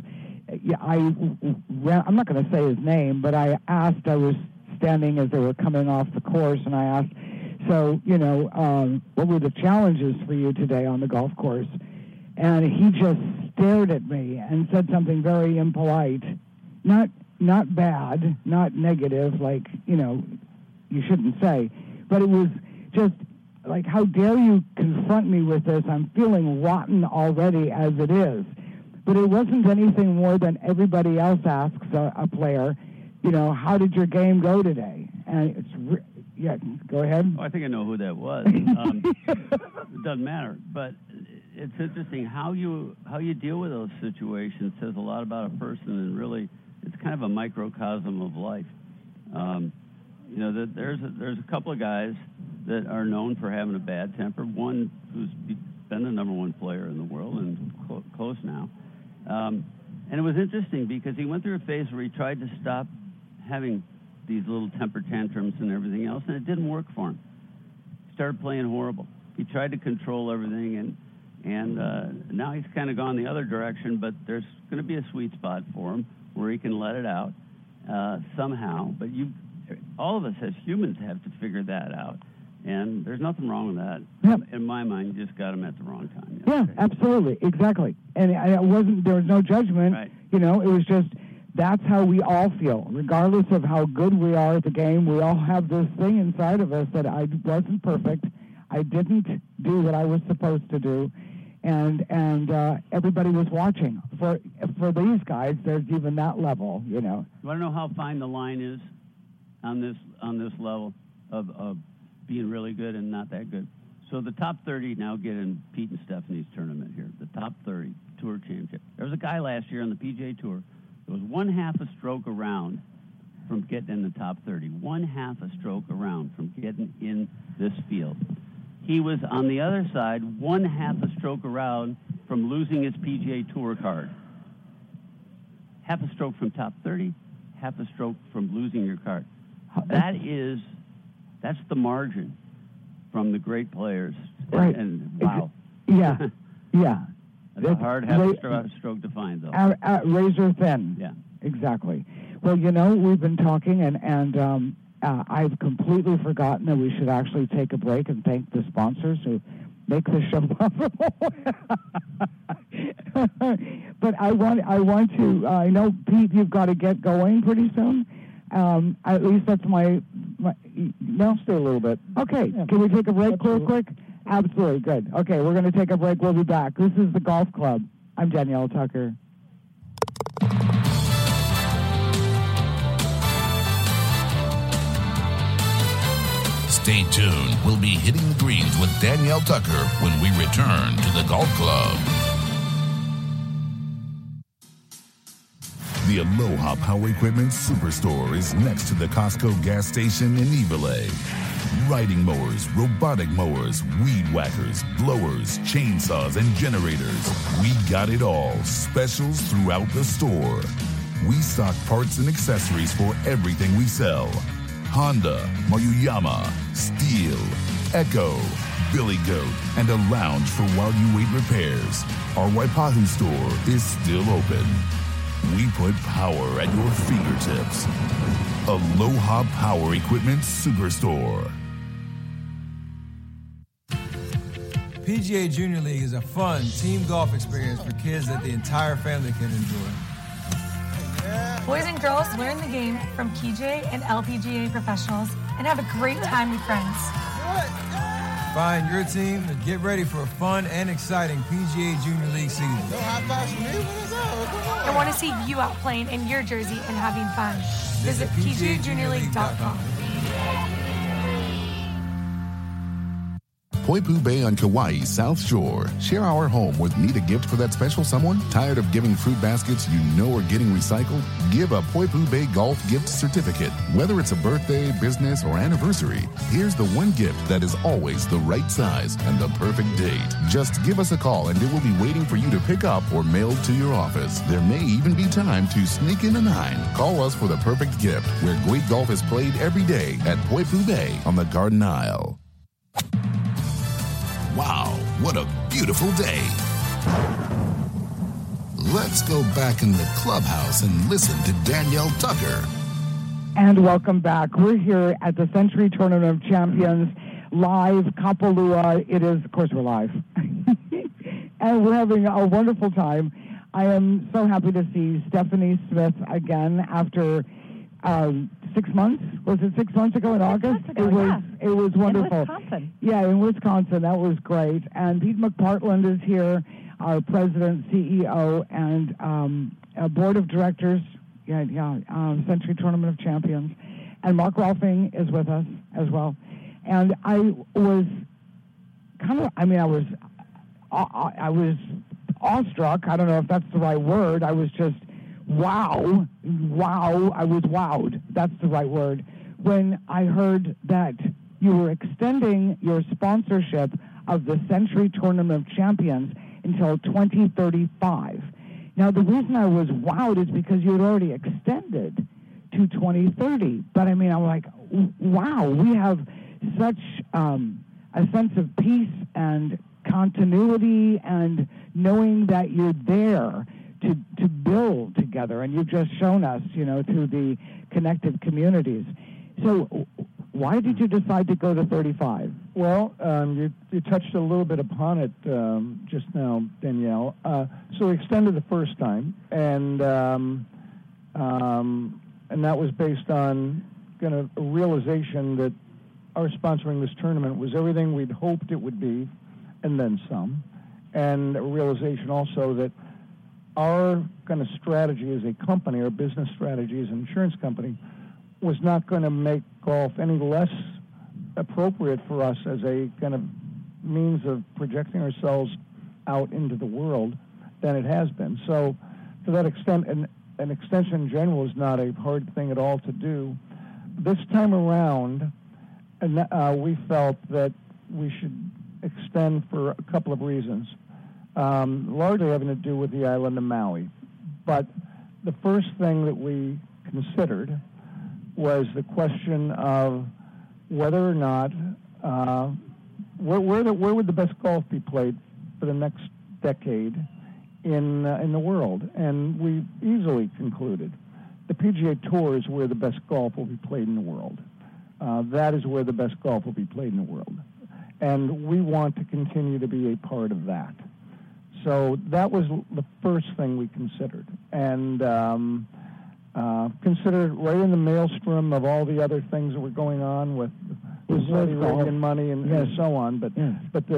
I'm not going to say his name, but I was standing as they were coming off the course, and I asked, so, what were the challenges for you today on the golf course? And he just stared at me and said something very impolite, not bad, not negative, like, you shouldn't say, but it was just like, how dare you confront me with this? I'm feeling rotten already as it is. But it wasn't anything more than everybody else asks a player, how did your game go today? and yeah. Go ahead. Oh, I think I know who that was. It doesn't matter, but it's interesting how you deal with those situations says a lot about a person, and really, it's kind of a microcosm of life. There's a couple of guys that are known for having a bad temper. One who's been the number one player in the world and close now. And it was interesting because he went through a phase where he tried to stop having these little temper tantrums and everything else, and it didn't work for him. He started playing horrible. He tried to control everything, and now he's kind of gone the other direction, but there's going to be a sweet spot for him where he can let it out somehow. But all of us as humans have to figure that out. And there's nothing wrong with that. Yep. In my mind, you just got him at the wrong time. Yeah, absolutely. Exactly. And there was no judgment. Right. It was just, that's how we all feel. Regardless of how good we are at the game, we all have this thing inside of us that I wasn't perfect. I didn't do what I was supposed to do. And everybody was watching. For these guys, there's even that level, You want to know how fine the line is on this level of being really good and not that good? So the top 30 now get in Pete and Stephanie's tournament here. The top 30 Tour Championship. There was a guy last year on the PGA Tour that was 1/2 a stroke around from getting in the top 30. 1/2 a stroke around from getting in this field. He was on the other side, 1/2 a stroke around from losing his PGA Tour card. 1/2 a stroke from top 30, 1/2 a stroke from losing your card. That's the margin from the great players. Right. And wow. Yeah. Yeah. That's a hard stroke to find, though. Razor thin. Yeah. Exactly. Well, we've been talking, and I've completely forgotten that we should actually take a break and thank the sponsors who make this show possible. But I want to. I know, Pete, you've got to get going pretty soon. At least that's my no, stay a little bit. Okay, yeah. Can we take a break real quick? Absolutely, good. Okay, we're going to take a break. We'll be back. This is the Golf Club. I'm Danielle Tucker. Stay tuned. We'll be hitting the greens with Danielle Tucker when we return to the Golf Club. The Aloha Power Equipment Superstore is next to the Costco gas station in Evelay. Riding mowers, robotic mowers, weed whackers, blowers, chainsaws, and generators. We got it all. Specials throughout the store. We stock parts and accessories for everything we sell. Honda, Maruyama, Steel, Echo, Billy Goat, and a lounge for while you wait repairs. Our Waipahu store is still open. We put power at your fingertips. Aloha Power Equipment Superstore. PGA Junior League is a fun team golf experience for kids that the entire family can enjoy. Boys and girls learn the game from PGA and LPGA professionals and have a great time with friends. Find your team and get ready for a fun and exciting PGA Junior League season. I want to see you out playing in your jersey and having fun. Visit PGAJuniorLeague.com. Poipu Bay on Kauai's South Shore. Share our home with need a gift for that special someone? Tired of giving fruit baskets you know are getting recycled? Give a Poipu Bay Golf gift certificate. Whether it's a birthday, business, or anniversary, here's the one gift that is always the right size and the perfect date. Just give us a call and it will be waiting for you to pick up or mailed to your office. There may even be time to sneak in a 9. Call us for the perfect gift, where great golf is played every day at Poipu Bay on the Garden Isle. Wow, what a beautiful day. Let's go back in the clubhouse and listen to Danielle Tucker. And welcome back. We're here at the Century Tournament of Champions, live, Kapalua. It is, of course, we're live. And we're having a wonderful time. I am so happy to see Stephanie Smith again after 6 months. Was it 6 months ago in August? It was wonderful. In Wisconsin. Yeah, in Wisconsin. That was great. And Pete McPartland is here, our president, CEO, and board of directors. Century Tournament of Champions. and Mark Rolfing is with us as well. And I was I was awestruck. I don't know if that's the right word. I was just wow. I was wowed. That's the right word. When I heard that you were extending your sponsorship of the Century Tournament of Champions until 2035. Now, the reason I was wowed is because you had already extended to 2030. But I'm like, wow, we have such a sense of peace and continuity and knowing that you're there to build together. And you've just shown us, through the connected communities. So why did you decide to go to 35? Well, you touched a little bit upon it just now, Danielle. So we extended the first time, and that was based on kind of a realization that our sponsoring this tournament was everything we'd hoped it would be, and then some, and a realization also that our kind of strategy as a company, our business strategy as an insurance company, was not going to make golf any less appropriate for us as a kind of means of projecting ourselves out into the world than it has been. So to that extent, an extension in general is not a hard thing at all to do. This time around, we felt that we should extend for a couple of reasons, largely having to do with the island of Maui. But the first thing that we considered was the question of whether or not where would the best golf be played for the next decade in the world, and we easily concluded the PGA Tour is where the best golf will be played in the world. That is where the best golf will be played in the world, and we want to continue to be a part of that. So that was the first thing we considered, and considered right in the maelstrom of all the other things that were going on with Saudi Arabian money and so on, but that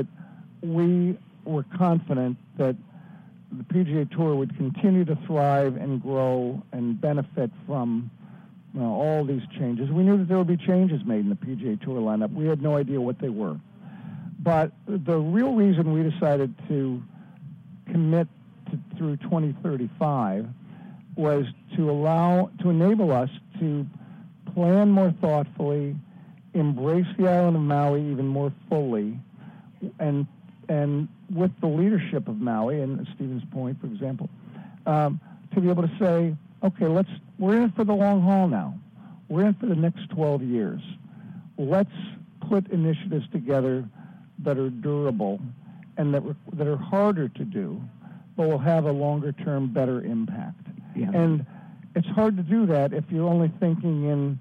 we were confident that the PGA Tour would continue to thrive and grow and benefit from all these changes. We knew that there would be changes made in the PGA Tour lineup. We had no idea what they were. But the real reason we decided to commit through 2035 was to enable us to plan more thoughtfully, embrace the island of Maui even more fully, and with the leadership of Maui and Stevens Point, for example, to be able to say, okay, we're in it for the long haul now. We're in it for the next 12 years. Let's put initiatives together that are durable and that are harder to do, but will have a longer-term, better impact. Yeah. And it's hard to do that if you're only thinking in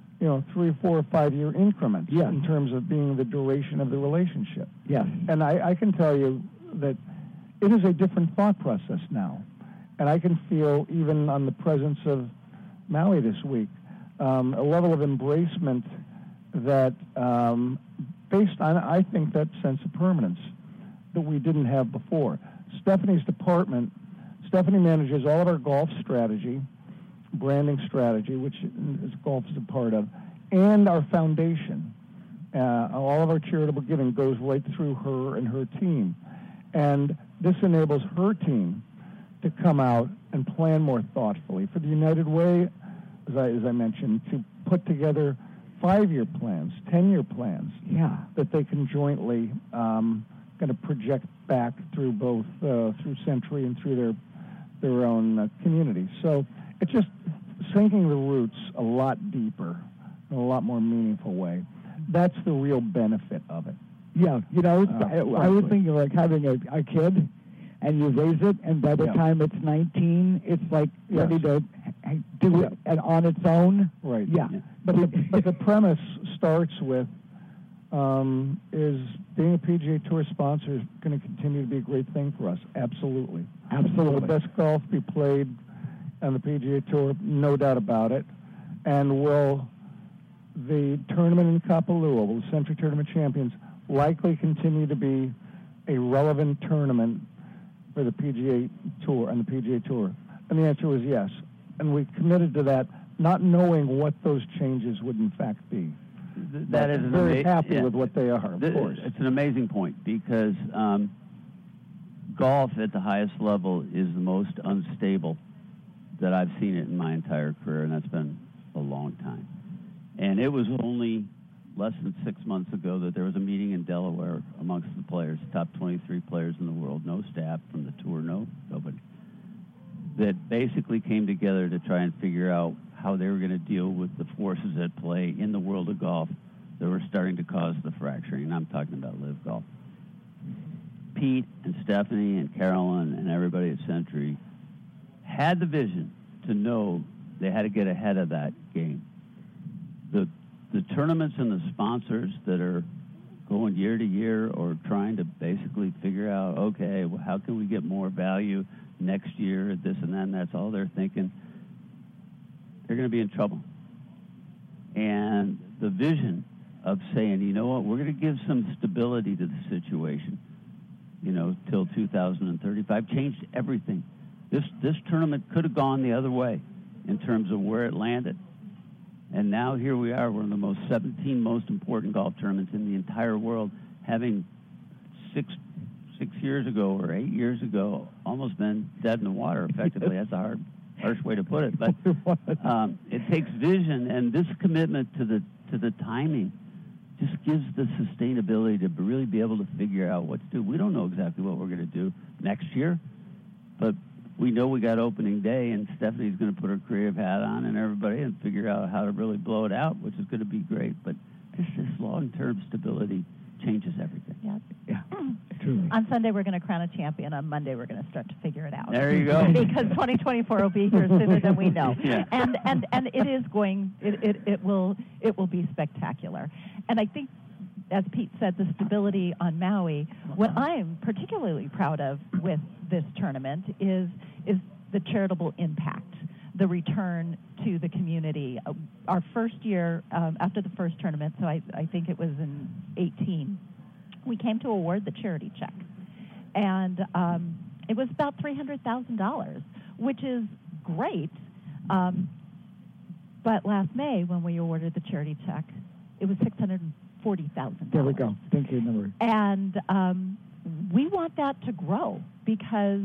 3, 4, or 5 year increments in terms of being the duration of the relationship. Yeah. And I can tell you that it is a different thought process now. And I can feel, even on the presence of Maui this week, a level of embracement that, based on, I think, that sense of permanence that we didn't have before. Stephanie manages all of our golf strategy, branding strategy, which golf is a part of, and our foundation. All of our charitable giving goes right through her and her team. And this enables her team to come out and plan more thoughtfully. For the United Way, as I mentioned, to put together 5-year plans, 10-year plans that they can jointly kind of project back through both through Century and through their own community. So it's just sinking the roots a lot deeper in a lot more meaningful way. That's the real benefit of it. Yeah, I was thinking like having a kid, and you raise it, and by the time it's 19, it's like ready to do it on its own. Right. Yeah. But the premise starts with is being a PGA Tour sponsor is going to continue to be a great thing for us. Absolutely. Will the best golf be played on the PGA Tour? No doubt about it. And will the tournament in Kapalua, will the Century Tournament Champions, likely continue to be a relevant tournament for the PGA Tour and the PGA Tour? And the answer was yes. And we committed to that not knowing what those changes would in fact be. That is very happy with what they are, of course. It's an amazing point because golf at the highest level is the most unstable that I've seen it in my entire career, and that's been a long time. And it was only less than 6 months ago that there was a meeting in Delaware amongst the players, top 23 players in the world, no staff from the tour, nobody, that basically came together to try and figure out how they were going to deal with the forces at play in the world of golf that were starting to cause the fracturing. And I'm talking about LIV Golf. Pete and Stephanie and Carolyn and everybody at Century had the vision to know they had to get ahead of that game. The tournaments and the sponsors that are going year to year or trying to basically figure out, okay, well, how can we get more value next year, this and that, and that's all they're thinking, they're going to be in trouble. And the vision of saying, you know what, we're going to give some stability to the situation, till 2035, changed everything. This tournament could have gone the other way in terms of where it landed. And now here we are, one of the 17 most important golf tournaments in the entire world, having six years ago or 8 years ago almost been dead in the water, effectively. That's a harsh way to put it. But it takes vision, and this commitment to the timing just gives the sustainability to really be able to figure out what to do. We don't know exactly what we're going to do next year, but we know we got opening day, and Stephanie's going to put her creative hat on and everybody and figure out how to really blow it out, which is going to be great. But this long-term stability changes everything. Yeah, truly. On Sunday, we're going to crown a champion. On Monday, we're going to start to figure it out. There you go. Because 2024 will be here sooner than we know. Yeah. And it is going, it will be spectacular. And I think, as Pete said, the stability on Maui, what I'm particularly proud of with this tournament is the charitable impact, the return to the community. Our first year, after the first tournament, so I think it was in 2018, we came to award the charity check. And it was about $300,000, which is great. But last May, when we awarded the charity check, it was $640,000. There we go. Thank you, number. And we want that to grow because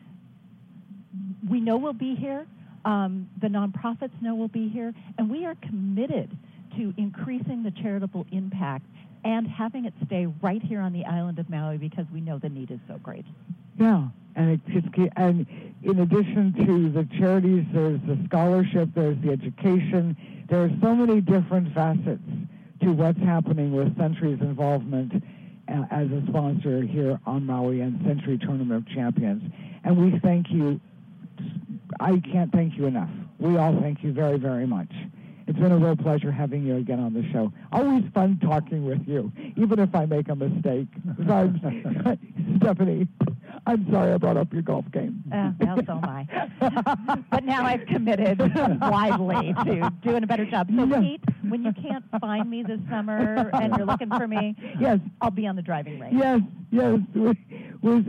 we know we'll be here. The nonprofits know we'll be here, and we are committed to increasing the charitable impact and having it stay right here on the island of Maui because we know the need is so great. Yeah, and and in addition to the charities, there's the scholarship, there's the education. There are so many different facets to what's happening with Century's involvement as a sponsor here on Maui and Century Tournament of Champions. And we thank you. I can't thank you enough. We all thank you very, very much. It's been a real pleasure having you again on the show. Always fun talking with you, even if I make a mistake. Stephanie, I'm sorry I brought up your golf game. Well, so am I. But now I've committed widely to doing a better job. So, Pete, when you can't find me this summer and you're looking for me, yes, I'll be on the driving range. Yes. Was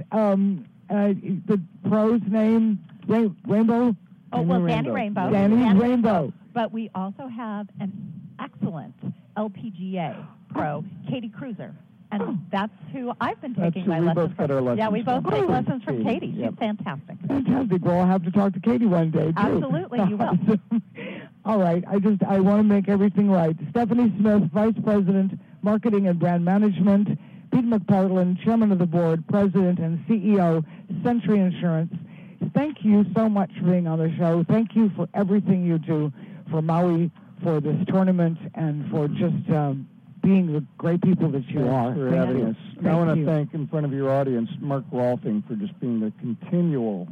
the pro's name Rainbow? Oh, well, Danny Rainbow. Danny Rainbow. But we also have an excellent LPGA pro, Katie Cruiser. And that's who I've been taking my lessons from. Yeah, we both take lessons from Katie. She's fantastic. Fantastic. Well, I'll have to talk to Katie one day, too. Absolutely, you will. All right. I want to make everything right. Stephanie Smith, Vice President, Marketing and Brand Management. Pete McPartland, Chairman of the Board, President and CEO, Century Insurance. Thank you so much for being on the show. Thank you for everything you do for Maui, for this tournament, and for just being the great people that you are. Thanks for having us. I want to thank, in front of your audience, Mark Rolfing for just being the continual,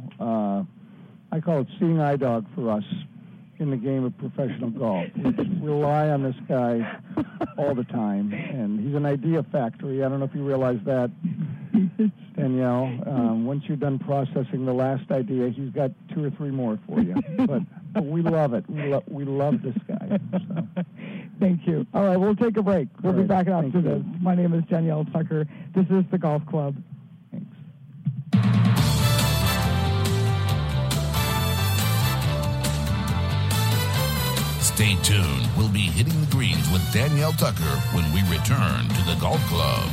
I call it seeing eye dog for us in the game of professional golf. We rely on this guy all the time, and he's an idea factory. I don't know if you realize that, Danielle. Once you're done processing the last idea, he's got 2 or 3 more for you. But we love it. We love this guy. So. Thank you. All right, we'll take a break. We'll be back after this. My name is Danielle Tucker. This is the Golf Club. Thanks. Stay tuned. We'll be hitting the greens with Danielle Tucker when we return to the golf club.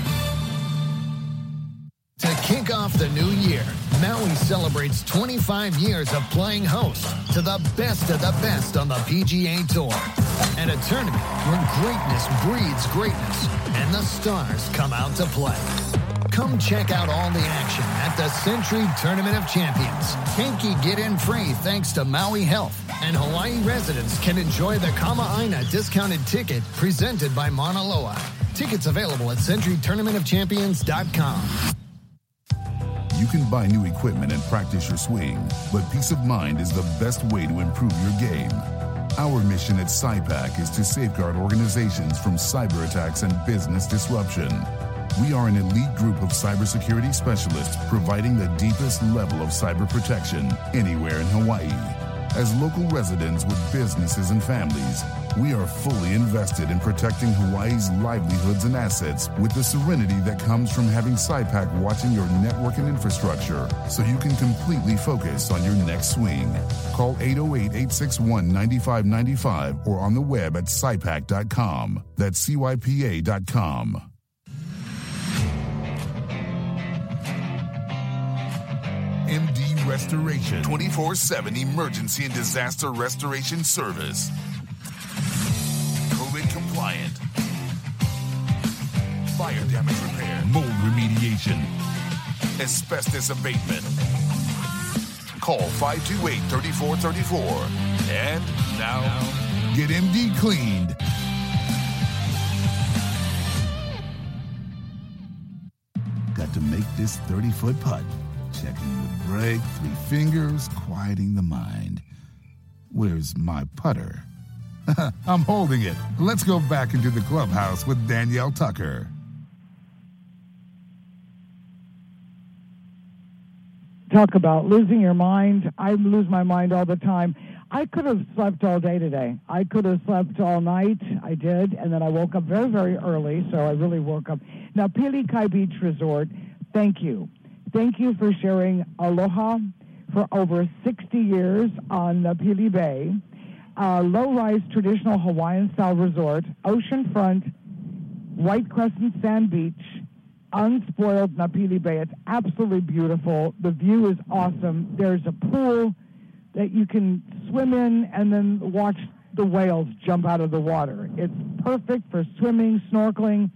To kick off the new year, Maui celebrates 25 years of playing host to the best of the best on the PGA Tour. And a tournament where greatness breeds greatness and the stars come out to play. Come check out all the action at the Century Tournament of Champions. Kinky get in free thanks to Maui Health. And Hawaii residents can enjoy the Kama'aina discounted ticket presented by Mauna Loa. Tickets available at CenturyTournamentOfChampions.com. You can buy new equipment and practice your swing, but peace of mind is the best way to improve your game. Our mission at SIPAC is to safeguard organizations from cyber attacks and business disruption. We are an elite group of cybersecurity specialists providing the deepest level of cyber protection anywhere in Hawaii. As local residents with businesses and families, we are fully invested in protecting Hawaii's livelihoods and assets with the serenity that comes from having SIPAC watching your network and infrastructure so you can completely focus on your next swing. Call 808-861-9595 or on the web at SIPAC.com. That's CYPA.com. MD Restoration, 24/7 emergency and disaster restoration service. COVID compliant. Fire damage repair. Mold remediation. Asbestos abatement. Call 528-3434. And now, get MD cleaned. Got to make this 30-foot putt. Checking the break, 3 fingers, quieting the mind. Where's my putter? I'm holding it. Let's go back into the clubhouse with Danielle Tucker. Talk about losing your mind. I lose my mind all the time. I could have slept all day today. I could have slept all night. I did, and then I woke up very, very early, so I really woke up. Now, Pili Kai Beach Resort, thank you. Thank you for sharing aloha for over 60 years on Pili Bay. Low-rise traditional Hawaiian-style resort, oceanfront, White Crescent Sand Beach, unspoiled Napili Bay. It's absolutely beautiful. The view is awesome. There's a pool that you can swim in and then watch the whales jump out of the water. It's perfect for swimming, snorkeling.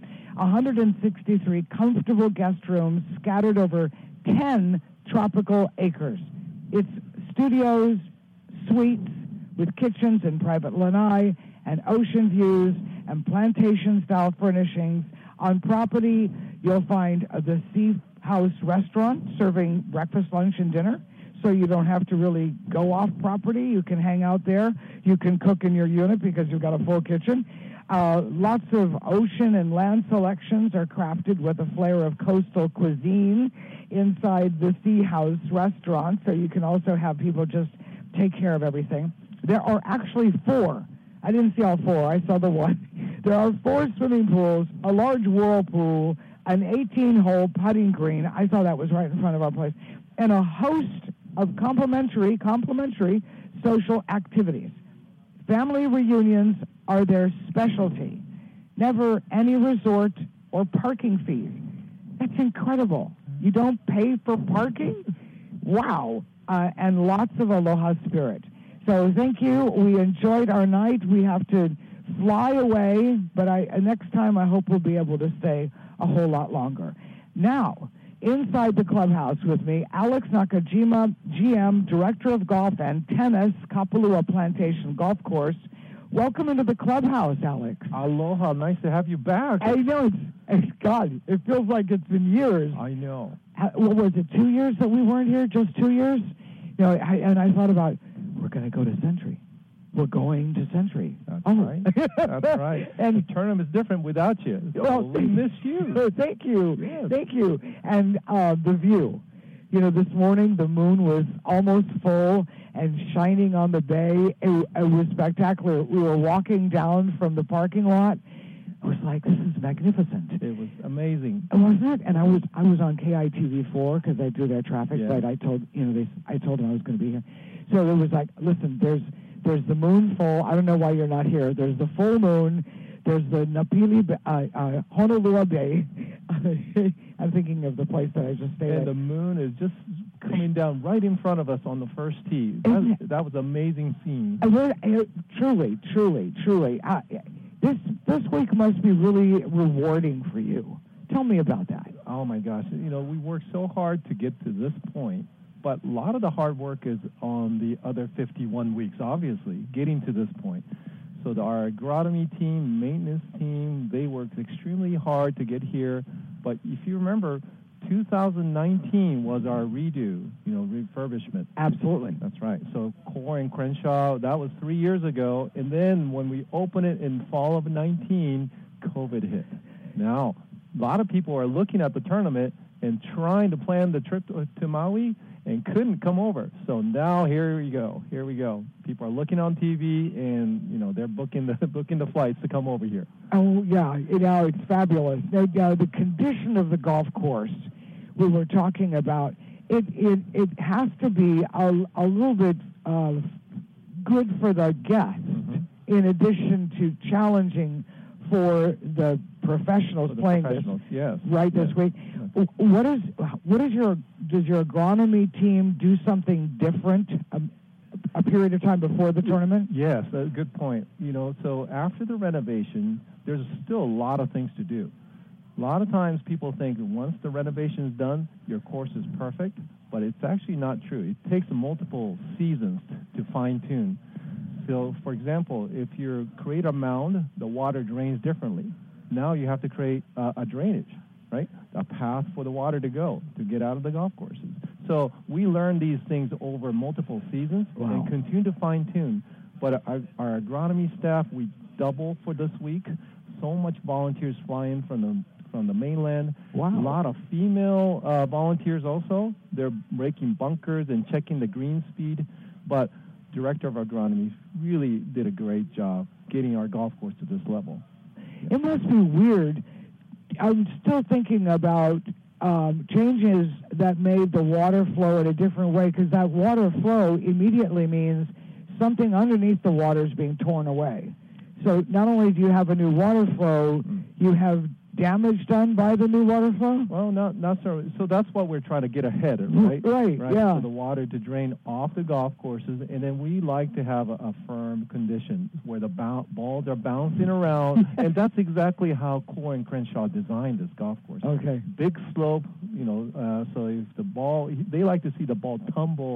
163 comfortable guest rooms scattered over 10 tropical acres. It's studios, suites with kitchens and private lanai and ocean views and plantation-style furnishings. On property, you'll find the Sea House restaurant serving breakfast, lunch, and dinner. So you don't have to really go off property. You can hang out there. You can cook in your unit because you've got a full kitchen. Lots of ocean and land selections are crafted with a flair of coastal cuisine inside the Sea House restaurant, so you can also have people just take care of everything. There are actually 4. I didn't see all 4. I saw the one. There are 4 swimming pools, a large whirlpool, an 18-hole putting green. I saw that was right in front of our place, and a host of complimentary social activities. Family reunions are their specialty. Never any resort or parking fees. That's incredible. You don't pay for parking? Wow. And lots of aloha spirit. So thank you. We enjoyed our night. We have to fly away, but next time I hope we'll be able to stay a whole lot longer. Now, inside the clubhouse with me, Alex Nakajima, GM, Director of Golf and Tennis, Kapalua Plantation Golf Course. Welcome into the clubhouse, Alex. Aloha. Nice to have you back. I know. God, it feels like it's been years. I know. What was it, 2 years that we weren't here? Just 2 years? You know, and I thought about, we're going to go to Century. We're going to Century. That's right. That's right. And the tournament is different without you. Well, we miss you. Thank you. Yes. Thank you. And the view. You know, this morning the moon was almost full and shining on the bay. It was spectacular. We were walking down from the parking lot. I was like, this is magnificent. It was amazing. Wasn't it? And I was on KITV4 because I do their traffic, but I told them I was going to be here. So it was like, listen, There's the moon full. I don't know why you're not here. There's the full moon. There's the Honolulu Bay. I'm thinking of the place that I just stayed at. And the moon is just coming down right in front of us on the first tee. That was an amazing scene. Truly. This week must be really rewarding for you. Tell me about that. Oh, my gosh. We worked so hard to get to this point, but a lot of the hard work is on the other 51 weeks, obviously, getting to this point. So our agronomy team, maintenance team, they worked extremely hard to get here. But if you remember, 2019 was our redo, refurbishment. Absolutely. That's right. So Core and Crenshaw, that was 3 years ago. And then when we opened it in fall of 19, COVID hit. Now, a lot of people are looking at the tournament and trying to plan the trip to Maui and couldn't come over. So now here we go. People are looking on TV and they're booking the flights to come over here. Oh yeah, it's fabulous. The condition of the golf course we were talking about, it has to be a little bit good for the guests, in addition to challenging for the professionals playing this. Yes. Right, this week. Does your agronomy team do something different a period of time before the tournament? Yes, that's a good point. So after the renovation, there's still a lot of things to do. A lot of times people think once the renovation is done, your course is perfect, but it's actually not true. It takes multiple seasons to fine-tune. So, for example, if you create a mound, the water drains differently. Now you have to create a drainage, right? A path for the water to go to get out of the golf courses. So we learn these things over multiple seasons and continue to fine-tune. But our agronomy staff, we double for this week. So much volunteers flying from the mainland. Wow. A lot of female volunteers also. They're breaking bunkers and checking the green speed. But Director of Agronomy really did a great job getting our golf course to this level. It must be weird. I'm still thinking about changes that made the water flow in a different way, because that water flow immediately means something underneath the water is being torn away. So not only do you have a new water flow, you have damage done by the new water flow? Well, not so. So that's what we're trying to get ahead of, right? Right, yeah. For the water to drain off the golf courses, and then we like to have a firm condition where the balls are bouncing around, and that's exactly how Core and Crenshaw designed this golf course. Okay. Big slope, so if the ball, they like to see the ball tumble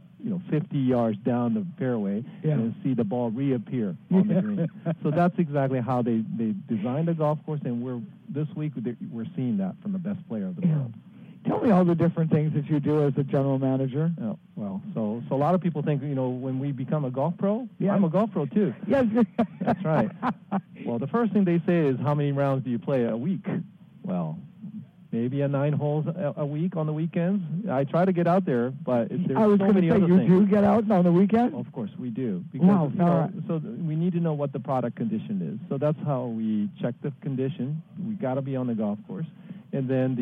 50 yards down the fairway and see the ball reappear on the green. So that's exactly how they designed the golf course, and this week we're seeing that from the best player of the world. Tell me all the different things that you do as a general manager. Oh, well, so a lot of people think, when we become a golf pro, I'm a golf pro too. Yes. That's right. Well, the first thing they say is, how many rounds do you play a week? Well, maybe 9 holes a week on the weekends. I try to get out there, but there's so many other things. You do get out on the weekend? Of course, we do. Because, so we need to know what the product condition is. So that's how we check the condition. We got to be on the golf course. And then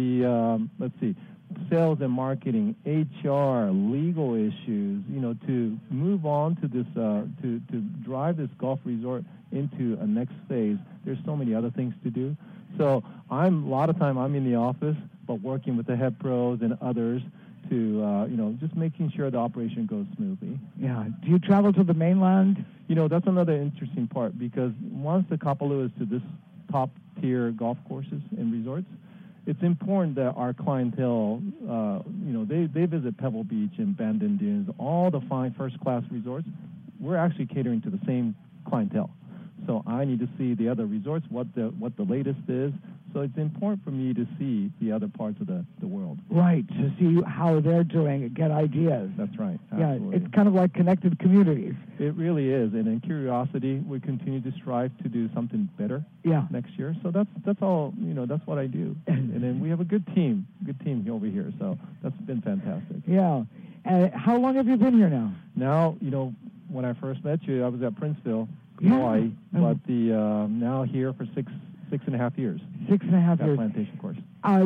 sales and marketing, HR, legal issues, to move on to this, to drive this golf resort into a next phase. There's so many other things to do. So a lot of time I'm in the office, but working with the head pros and others to, just making sure the operation goes smoothly. Yeah. Do you travel to the mainland? That's another interesting part, because once the Kapalua is to this top-tier golf courses and resorts, it's important that our clientele, they visit Pebble Beach and Bandon Dunes, all the fine first-class resorts. We're actually catering to the same clientele. So I need to see the other resorts, what the latest is. So it's important for me to see the other parts of the world. Right, to see how they're doing and get ideas. That's right. Yeah, absolutely. it's kind of like connected communities. It really is. And in curiosity, we continue to strive to do something better next year. So that's all, that's what I do. And then we have a good team over here. So that's been fantastic. Yeah. How long have you been here now? Now, when I first met you, I was at Princeville, Hawaii, but now here for 6.5 years. 6.5 years. Plantation course.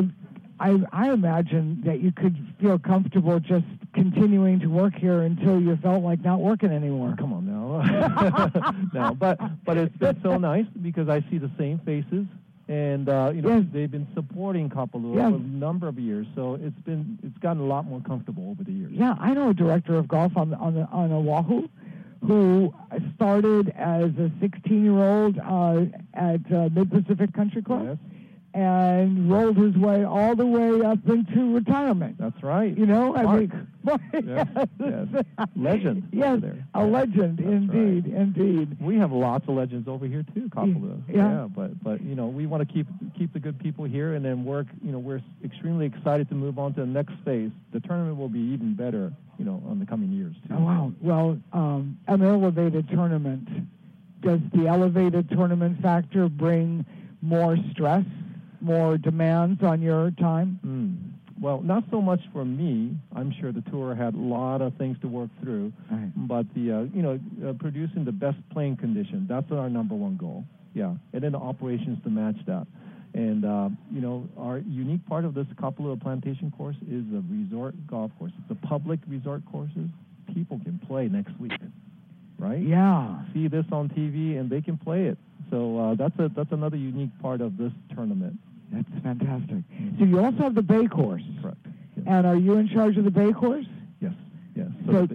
I imagine that you could feel comfortable just continuing to work here until you felt like not working anymore. Come on now. No, but it's been so nice because I see the same faces, and they've been supporting Kapalua for a number of years. So it's gotten a lot more comfortable over the years. Yeah, I know a director of golf on Oahu who started as a 16-year-old at Mid-Pacific Country Club. Yes. And rolled his way all the way up into retirement. That's right. Mark. I mean, yes. Legend. Yes, a legend. That's indeed, right. Indeed. We have lots of legends over here too, Kapalua. Yeah. But we want to keep the good people here, and then work. We're extremely excited to move on to the next phase. The tournament will be even better, on the coming years too. Oh, wow. Well, an elevated tournament. Does the elevated tournament factor bring more stress, more demands on your time? Well, not so much for me. I'm sure the tour had a lot of things to work through, but producing the best playing condition, that's our number one goal. Yeah, and then the operations to match that. And, our unique part of this Kapalua Plantation course is a resort golf course. It's a public resort courses. People can play next week, right? Yeah. See this on TV, and they can play it. So that's another unique part of this tournament. That's fantastic. So you also have the Bay course. Correct. Yes. And are you in charge of the Bay course? Yes. So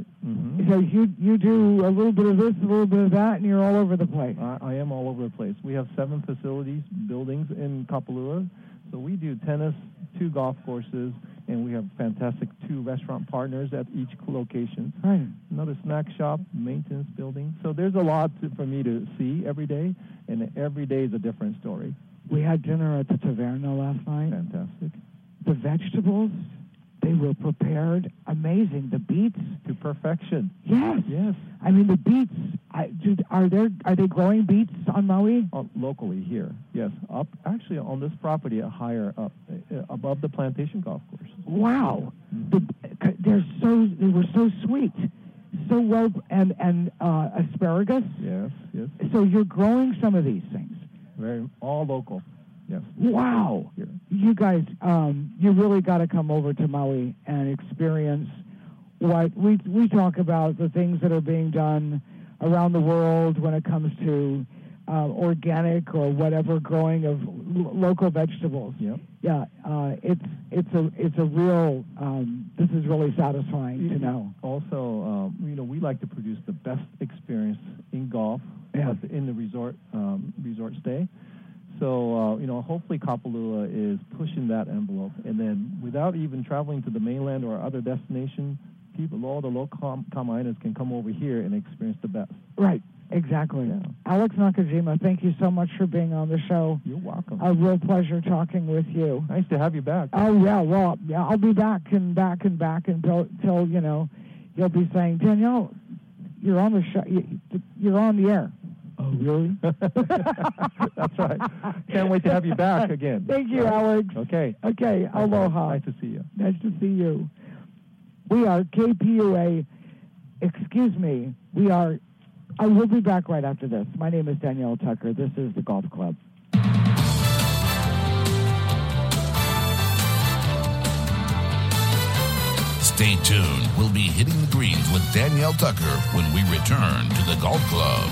you do a little bit of this, a little bit of that, and you're all over the place. I am all over the place. We have 7 facilities, buildings in Kapalua. So we do tennis, 2 golf courses, and we have fantastic 2 restaurant partners at each location. Right. Another snack shop, maintenance building. So there's a lot for me to see every day, and every day is a different story. We had dinner at the Taverna last night. Fantastic. The vegetables, they were prepared amazing. The beets to perfection. Yes. I mean, the beets. Are they growing beets on Maui? Locally here, yes. Up actually on this property, higher up, above the plantation golf course. Wow. They were so sweet, so well, and asparagus. Yes. So you're growing some of these things. All local, yes. Wow. Here. You guys, you really got to come over to Maui and experience what we talk about, the things that are being done around the world when it comes to organic or whatever growing of local vegetables. Yep. Yeah, it's a real. This is really satisfying to know. Also, we like to produce the best experience in golf, in the resort stay. So, hopefully Kapalua is pushing that envelope, and then without even traveling to the mainland or other destination, all the local Kamainas can come over here and experience the best. Right. Exactly. Yeah. Alex Nakajima, thank you so much for being on the show. You're welcome. A real pleasure talking with you. Nice to have you back. Oh, yeah. Well, I'll be back until you'll be saying, Danielle, you're on the show. You're on the air. Oh, really? That's right. Can't wait to have you back again. Thank you, Alex. Okay. Aloha. Nice to see you. Nice to see you. We are KPUA. Excuse me. I will be back right after this. My name is Danielle Tucker. This is the Golf Club. Stay tuned. We'll be hitting the greens with Danielle Tucker when we return to the Golf Club.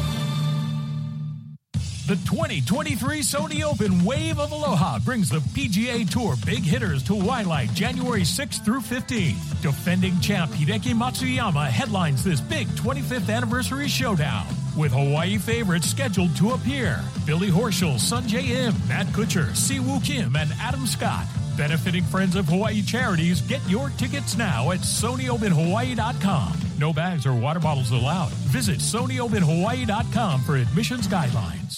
The 2023 Sony Open Wave of Aloha brings the PGA Tour big hitters to Waialae January 6th through 15th. Defending champ Hideki Matsuyama headlines this big 25th anniversary showdown, with Hawaii favorites scheduled to appear. Billy Horschel, Sungjae Im, Matt Kuchar, Siwoo Kim, and Adam Scott. Benefiting Friends of Hawaii charities, get your tickets now at SonyOpenHawaii.com. No bags or water bottles allowed. Visit SonyOpenHawaii.com for admissions guidelines.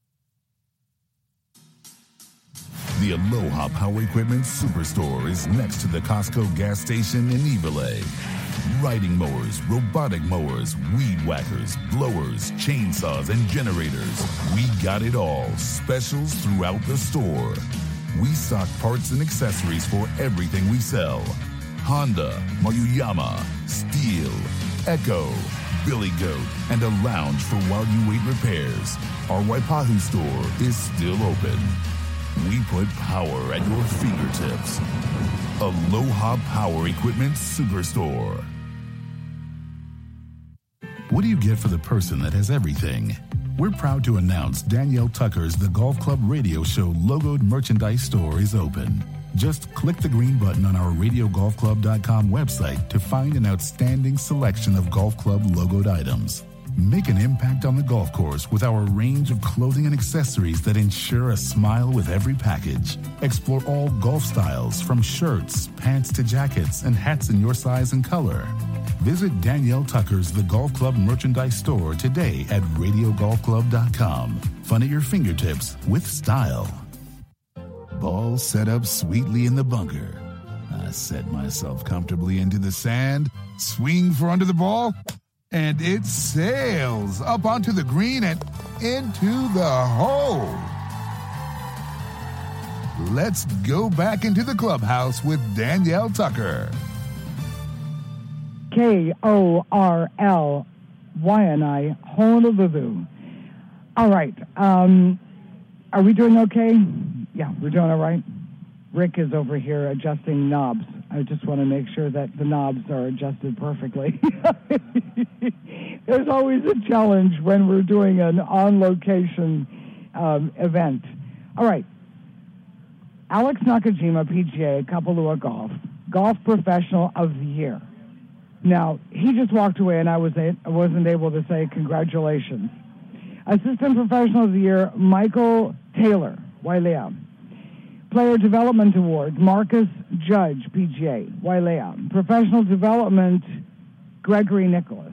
The Aloha Power Equipment Superstore is next to the Costco gas station in Iwilei. Riding mowers, robotic mowers, weed whackers, blowers, chainsaws, and generators. We got it all. Specials throughout the store. We stock parts and accessories for everything we sell. Honda, Maruyama, Steel, Echo, Billy Goat, and a lounge for while you wait repairs. Our Waipahu store is still open. We put power at your fingertips. Aloha Power Equipment Superstore. What do you get for the person that has everything? We're proud to announce Danielle Tucker's The Golf Club Radio Show logoed merchandise store is open. Just click the green button on our RadioGolfClub.com website to find an outstanding selection of golf club logoed items. Make an impact on the golf course with our range of clothing and accessories that ensure a smile with every package. Explore all golf styles from shirts, pants to jackets, and hats in your size and color. Visit Danielle Tucker's The Golf Club merchandise store today at RadioGolfClub.com. Fun at your fingertips with style. Ball set up sweetly in the bunker. I set myself comfortably into the sand, swing for under the ball, and it sails up onto the green and into the hole. Let's go back into the clubhouse with Danielle Tucker. KORLYNI, Honolulu. All right. Are we doing okay? Yeah, we're doing all right. Rick is over here adjusting knobs. I just want to make sure that the knobs are adjusted perfectly. There's always a challenge when we're doing an on-location event. All right. Alex Nakajima, PGA, Kapalua Golf Professional of the Year. Now, he just walked away, and I wasn't able to say congratulations. Assistant Professional of the Year, Michael Taylor, Wailea. Player Development Award, Marcus Judge, PGA, Wailea. Professional Development, Gregory Nichols.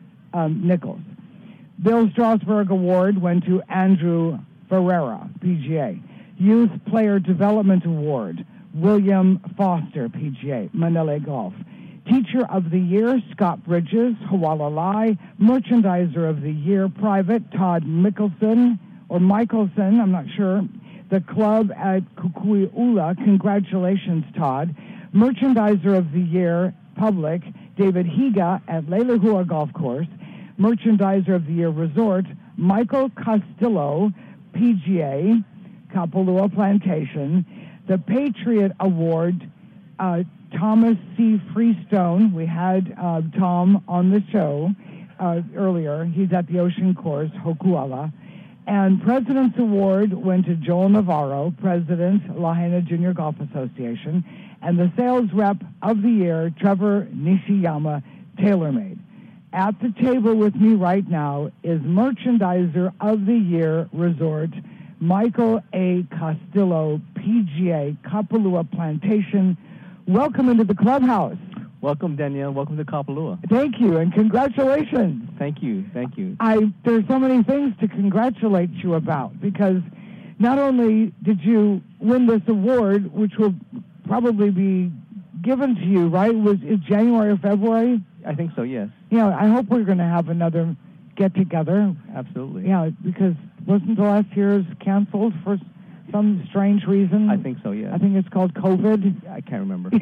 Bill Strasberg Award went to Andrew Ferreira, PGA. Youth Player Development Award, William Foster, PGA, Manele Golf. Teacher of the Year, Scott Bridges, Hualalai. Merchandiser of the Year, Private, Todd Mickelson, I'm not sure. The club at Kukui'ula, congratulations, Todd. Merchandiser of the Year, Public, David Higa at Leilehua Golf Course. Merchandiser of the Year, Resort, Michael Castillo, PGA, Kapalua Plantation. The Patriot Award, Thomas C. Freestone. We had Tom on the show earlier. He's at the Ocean Course, Hokuala. And President's Award went to Joel Navarro, President, Lahaina Junior Golf Association. And the Sales Rep of the Year, Trevor Nishiyama, TaylorMade. At the table with me right now is Merchandiser of the Year, Resort, Michael A. Castillo, PGA, Kapalua Plantation. Welcome into the clubhouse. Welcome, Danielle. Welcome to Kapalua. Thank you, and congratulations. Thank you. There's so many things to congratulate you about, because not only did you win this award, which will probably be given to you, right? Is January or February? I think so, yes. Yeah, I hope we're going to have another get-together. Absolutely. Yeah, because wasn't the last year's canceled for some strange reason? I think so, yeah. I think it's called COVID. I can't remember.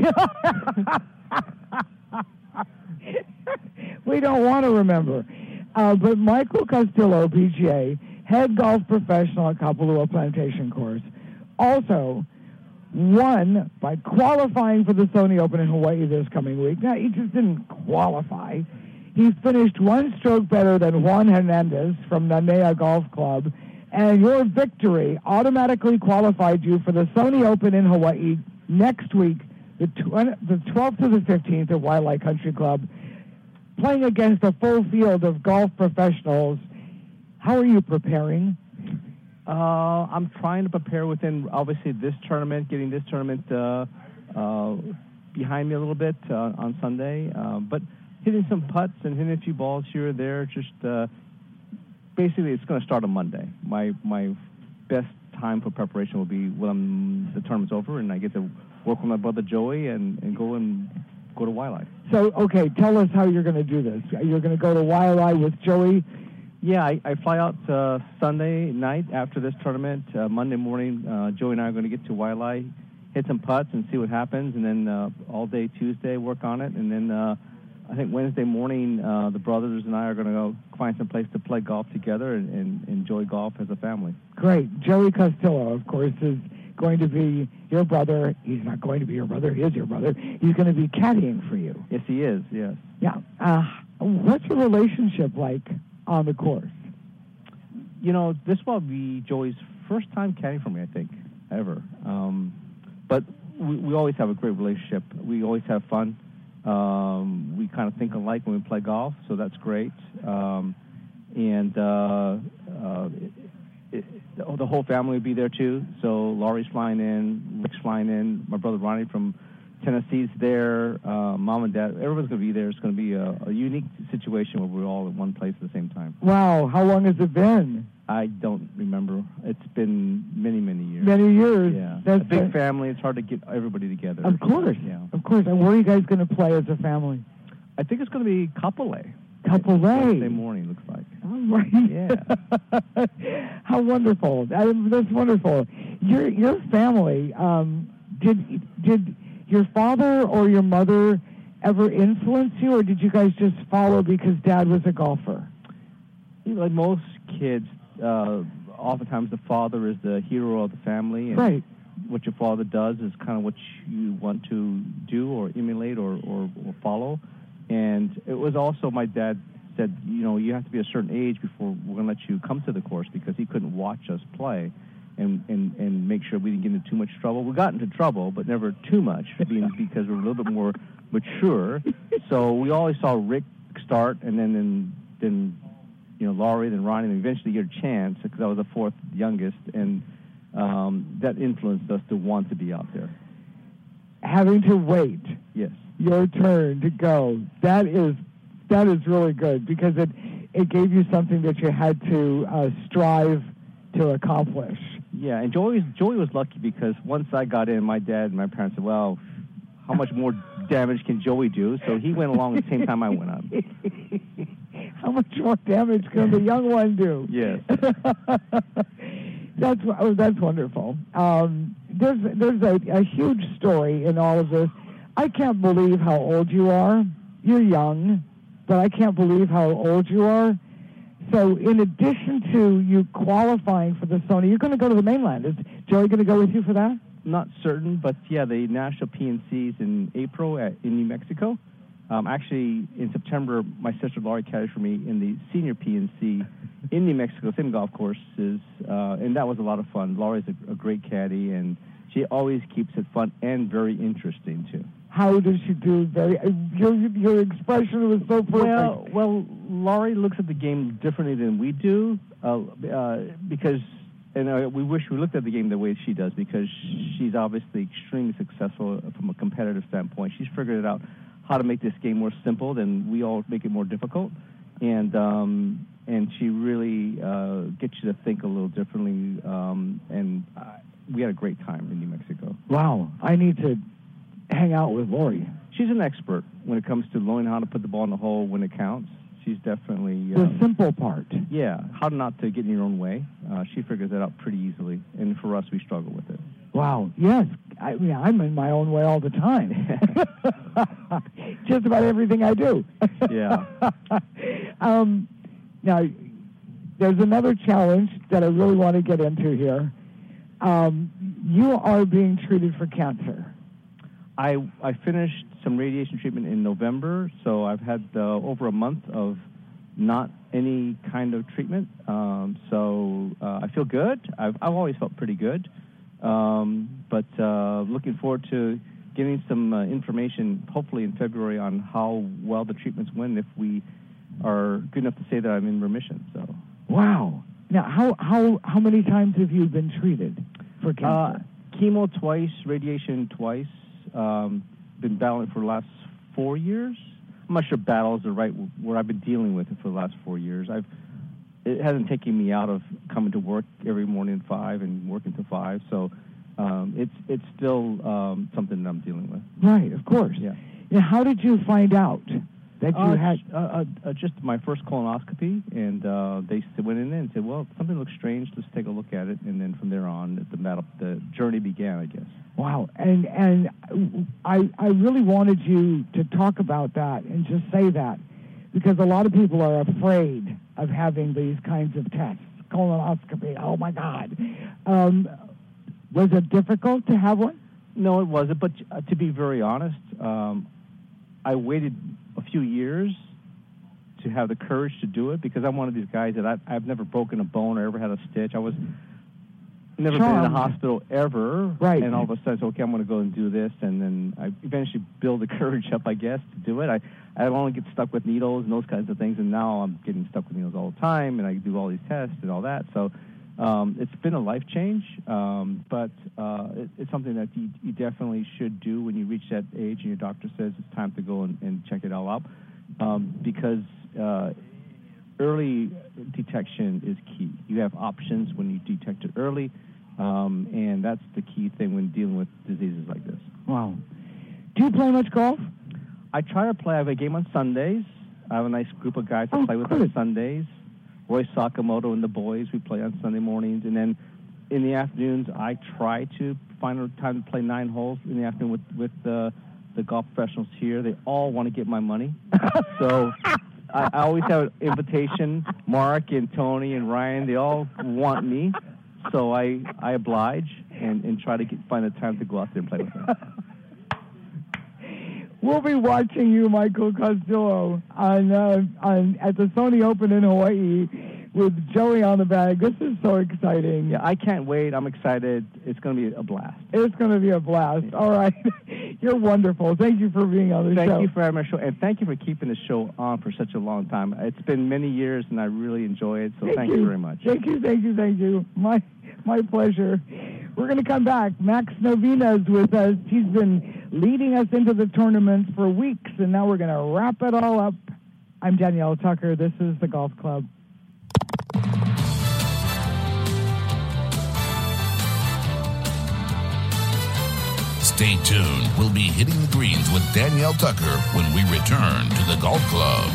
We don't want to remember. But Michael Castillo, PGA, head golf professional at Kapalua Plantation Course, also won by qualifying for the Sony Open in Hawaii this coming week. Now, he just didn't qualify. He finished one stroke better than Juan Hernandez from Nanea Golf Club, and your victory automatically qualified you for the Sony Open in Hawaii next week, the 12th to the 15th at Waialae Country Club, playing against a full field of golf professionals. How are you preparing? I'm trying to prepare within, obviously, this tournament, getting this tournament behind me a little bit on Sunday, but hitting some putts and hitting a few balls here or there. Just basically, it's going to start on Monday. My best time for preparation will be when the tournament's over and I get to work with my brother Joey and go to Waialae. So, okay, tell us how you're going to do this. You're going to go to Waialae with Joey? Yeah, I fly out Sunday night after this tournament. Monday morning, Joey and I are going to get to Waialae, hit some putts and see what happens, and then all day Tuesday work on it. And then I think Wednesday morning, the brothers and I are going to go find some place to play golf together and enjoy golf as a family. Great. Joey Castillo, of course, is going to be your brother. He's not going to be your brother. He is your brother. He's going to be caddying for you. Yes, he is, yes. Yeah. What's your relationship like on the course? You know, this will be Joey's first time caddying for me, I think, ever. But we always have a great relationship. We always have fun. We kind of think alike when we play golf, so that's great. The whole family will be there too. So Laurie's flying in, Rick's flying in, my brother Ronnie from Tennessee's there, mom and dad, everyone's going to be there. It's going to be a unique situation where we're all in one place at the same time. Wow, how long has it been? I don't remember. It's been many, many years. Many years. Yeah. That's a big family. It's hard to get everybody together. Of course. Yeah. Of course. And where are you guys going to play as a family? I think it's going to be Kapolei. Kapolei. Wednesday morning, looks like. All right. Yeah. How wonderful. That's wonderful. Your family, did your father or your mother ever influence you, or did you guys just follow because Dad was a golfer? Like most kids, oftentimes the father is the hero of the family. And right. What your father does is kind of what you want to do or emulate or follow. And it was also, my dad said, you know, you have to be a certain age before we're going to let you come to the course, because he couldn't watch us play and make sure we didn't get into too much trouble. We got into trouble, but never too much, because we're a little bit more mature. So we always saw Rick start, and then you know, Laurie, then Ronnie, and eventually your chance, because I was the fourth youngest, and that influenced us to want to be out there. Having to wait. Yes. Your turn to go. That is really good, because it gave you something that you had to strive to accomplish. Yeah, and Joey was lucky, because once I got in, my dad and my parents said, well, how much more damage can Joey do? So he went along at the same time I went up. How much more damage can the young one do? Yes. That's wonderful. There's a huge story in all of this. I can't believe how old you are. You're young, but I can't believe how old you are. So in addition to you qualifying for the Sony, you're going to go to the mainland. Is Joey going to go with you for that? Not certain, but yeah, the National PNC's in April in New Mexico. Actually, in September, my sister Laurie caddied for me in the senior PNC in New Mexico, same golf courses, and that was a lot of fun. Laurie's a great caddy, and she always keeps it fun and very interesting, too. How does she do? Your expression was so perfect. Well, Laurie looks at the game differently than we do, because, and we wish we looked at the game the way she does, because she's obviously extremely successful from a competitive standpoint. She's figured it out how to make this game more simple than we all make it more difficult, and she really gets you to think a little differently. And we had a great time in New Mexico. Wow, I need to hang out with Laurie. She's an expert when it comes to learning how to put the ball in the hole when it counts. She's definitely the simple part. Yeah, how not to get in your own way. She figures that out pretty easily, and for us, we struggle with it. Wow. Yes. I'm in my own way all the time. Just about everything I do. Yeah. Now, there's another challenge that I really want to get into here. You are being treated for cancer. I finished some radiation treatment in November, so I've had over a month of not any kind of treatment. So I feel good. I've always felt pretty good. But looking forward to getting some information, hopefully in February, on how well the treatments went, if we are good enough to say that I'm in remission. So. Wow. Now, how many times have you been treated for cancer? Chemo twice, radiation twice. Been battling for the last 4 years. I'm not sure battle is the right word. I've been dealing with it for the last 4 years. It hasn't taken me out of coming to work every morning at 5 and working till 5. So it's still something that I'm dealing with. Right, of course. Yeah. Now, how did you find out that you had just my first colonoscopy, and they went in there and said, "Well, something looks strange. Let's take a look at it." And then from there on, the journey began, I guess. Wow, and I really wanted you to talk about that and just say that, because a lot of people are afraid of having these kinds of tests. Colonoscopy, oh my God. Was it difficult to have one? No, it wasn't. But to be very honest, I waited a few years to have the courage to do it because I'm one of these guys that I've never broken a bone or ever had a stitch. I was never been in the hospital ever. Right. And all of a sudden, okay, I'm going to go and do this. And then I eventually build the courage up, I guess, to do it. I don't want to get stuck with needles and those kinds of things. And now I'm getting stuck with needles all the time, and I do all these tests and all that. So it's been a life change, but it's something that you definitely should do when you reach that age and your doctor says it's time to go and check it all out, because early detection is key. You have options when you detect it early, and that's the key thing when dealing with diseases like this. Wow. Do you play much golf? I try to play. I have a game on Sundays. I have a nice group of guys to play with on Sundays. Roy Sakamoto and the boys, we play on Sunday mornings. And then in the afternoons, I try to find a time to play 9 holes in the afternoon with the golf professionals here. They all want to get my money. So I always have an invitation. Mark and Tony and Ryan, they all want me. So I oblige and try to find a time to go out there and play with them. We'll be watching you, Michael Castillo, at the Sony Open in Hawaii with Joey on the bag. This is so exciting. Yeah, I can't wait. I'm excited. It's going to be a blast. It's going to be a blast. All right. You're wonderful. Thank you for being on the show. Thank you for having my show, and thank you for keeping the show on for such a long time. It's been many years, and I really enjoy it, so thank you very much. Thank you. My pleasure. We're going to come back. Max Novina is with us. He's been leading us into the tournament for weeks, and now we're going to wrap it all up. I'm Danielle Tucker. This is the Golf Club. Stay tuned. We'll be hitting the greens with Danielle Tucker when we return to the Golf Club.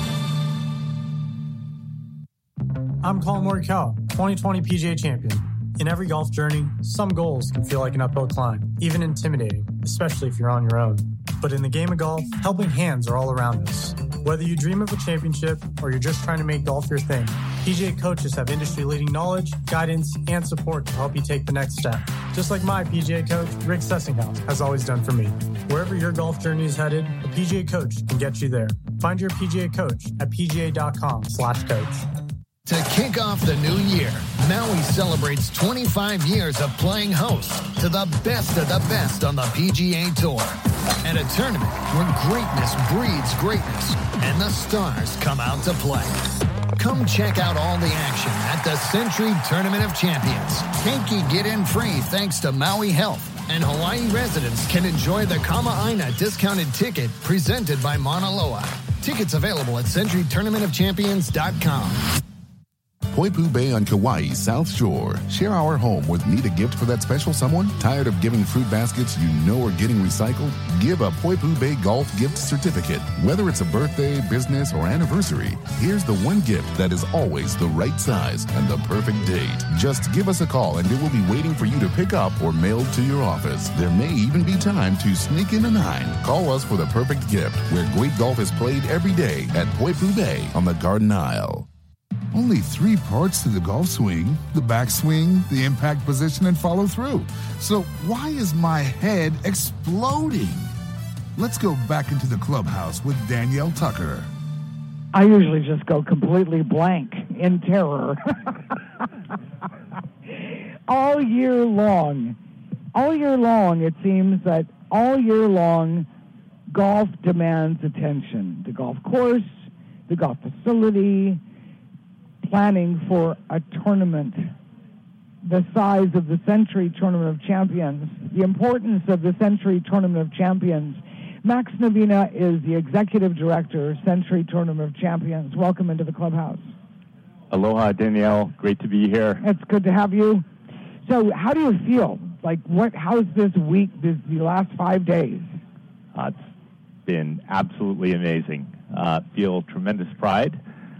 I'm Colin Morikawa, 2020 PGA champion. In every golf journey, some goals can feel like an uphill climb, even intimidating, especially if you're on your own. But in the game of golf, helping hands are all around us. Whether you dream of a championship or you're just trying to make golf your thing, PGA coaches have industry-leading knowledge, guidance, and support to help you take the next step. Just like my PGA coach, Rick Sessinghouse, has always done for me. Wherever your golf journey is headed, a PGA coach can get you there. Find your PGA coach at pga.com/coach. To kick off the new year, Maui celebrates 25 years of playing host to the best of the best on the PGA Tour. At a tournament where greatness breeds greatness and the stars come out to play. Come check out all the action at the Century Tournament of Champions. Hanky get in free thanks to Maui Health. And Hawaii residents can enjoy the Kama'aina discounted ticket presented by Mauna Loa. Tickets available at CenturyTournamentOfChampions.com. Poipu Bay on Kauai's South Shore. Share our home with need a gift for that special someone? Tired of giving fruit baskets you know are getting recycled? Give a Poipu Bay Golf gift certificate. Whether it's a birthday, business, or anniversary, here's the one gift that is always the right size and the perfect date. Just give us a call and it will be waiting for you to pick up or mailed to your office. There may even be time to sneak in a 9. Call us for the perfect gift, where great golf is played every day at Poipu Bay on the Garden Isle. Only 3 parts to the golf swing: the backswing, the impact position, and follow through. So why is my head exploding? Let's go back into the clubhouse with Danielle Tucker. I usually just go completely blank in terror. All year long, it seems that all year long, golf demands attention. The golf course, the golf facility, planning for a tournament the size of the Century Tournament of Champions, the importance of the Century Tournament of Champions. Max Novina is the Executive Director, Century Tournament of Champions. Welcome into the clubhouse. Aloha, Danielle. Great to be here. It's good to have you. So how do you feel? How's this week, the last 5 days? It's been absolutely amazing. Feel tremendous pride.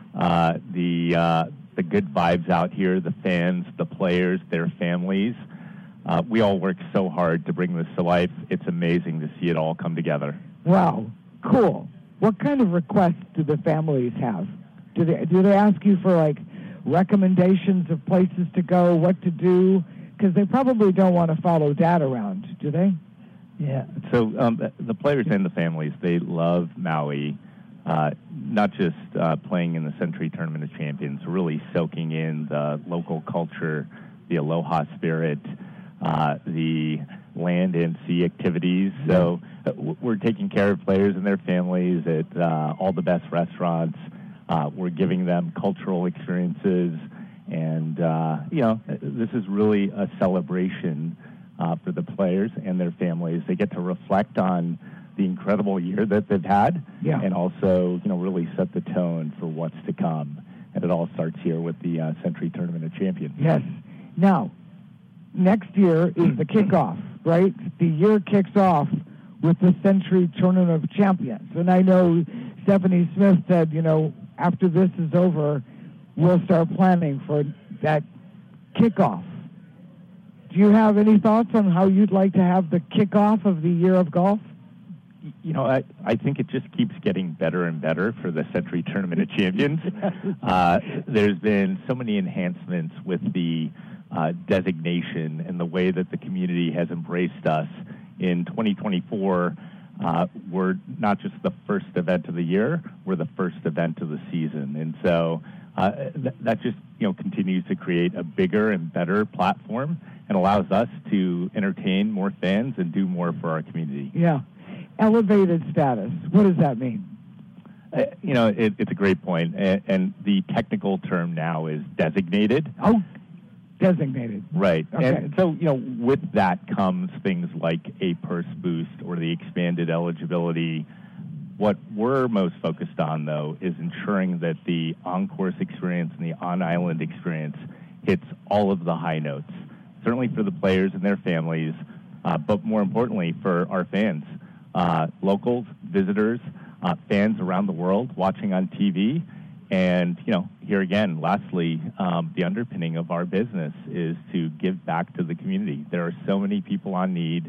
The good vibes out here, the fans, the players, their families. We all work so hard to bring this to life. It's amazing to see it all come together. Wow, cool. What kind of requests do the families have? Do they ask you for recommendations of places to go, what to do? Because they probably don't want to follow Dad around, do they? Yeah. So the players and the families, they love Maui, not just playing in the Century Tournament of Champions, really soaking in the local culture, the aloha spirit, the land and sea activities. So we're taking care of players and their families at all the best restaurants. We're giving them cultural experiences. And, this is really a celebration for the players and their families. They get to reflect on the incredible year that they've had and also, really set the tone for what's to come. And it all starts here with the Century Tournament of Champions. Yes. Now, next year is the kickoff, right? The year kicks off with the Century Tournament of Champions. And I know Stephanie Smith said, after this is over, we'll start planning for that kickoff. Do you have any thoughts on how you'd like to have the kickoff of the year of golf? I think it just keeps getting better and better for the Century Tournament of Champions. There's been so many enhancements with the designation and the way that the community has embraced us. In 2024, we're not just the first event of the year, we're the first event of the season. And so that just continues to create a bigger and better platform and allows us to entertain more fans and do more for our community. Yeah. Elevated status. What does that mean? It's a great point. And the technical term now is designated. Oh, designated. Right. Okay. And so, with that comes things like a purse boost or the expanded eligibility. What we're most focused on, though, is ensuring that the on-course experience and the on-island experience hits all of the high notes, certainly for the players and their families, but more importantly for our fans, locals, visitors, fans around the world watching on TV. And, here again, lastly, the underpinning of our business is to give back to the community. There are so many people in need,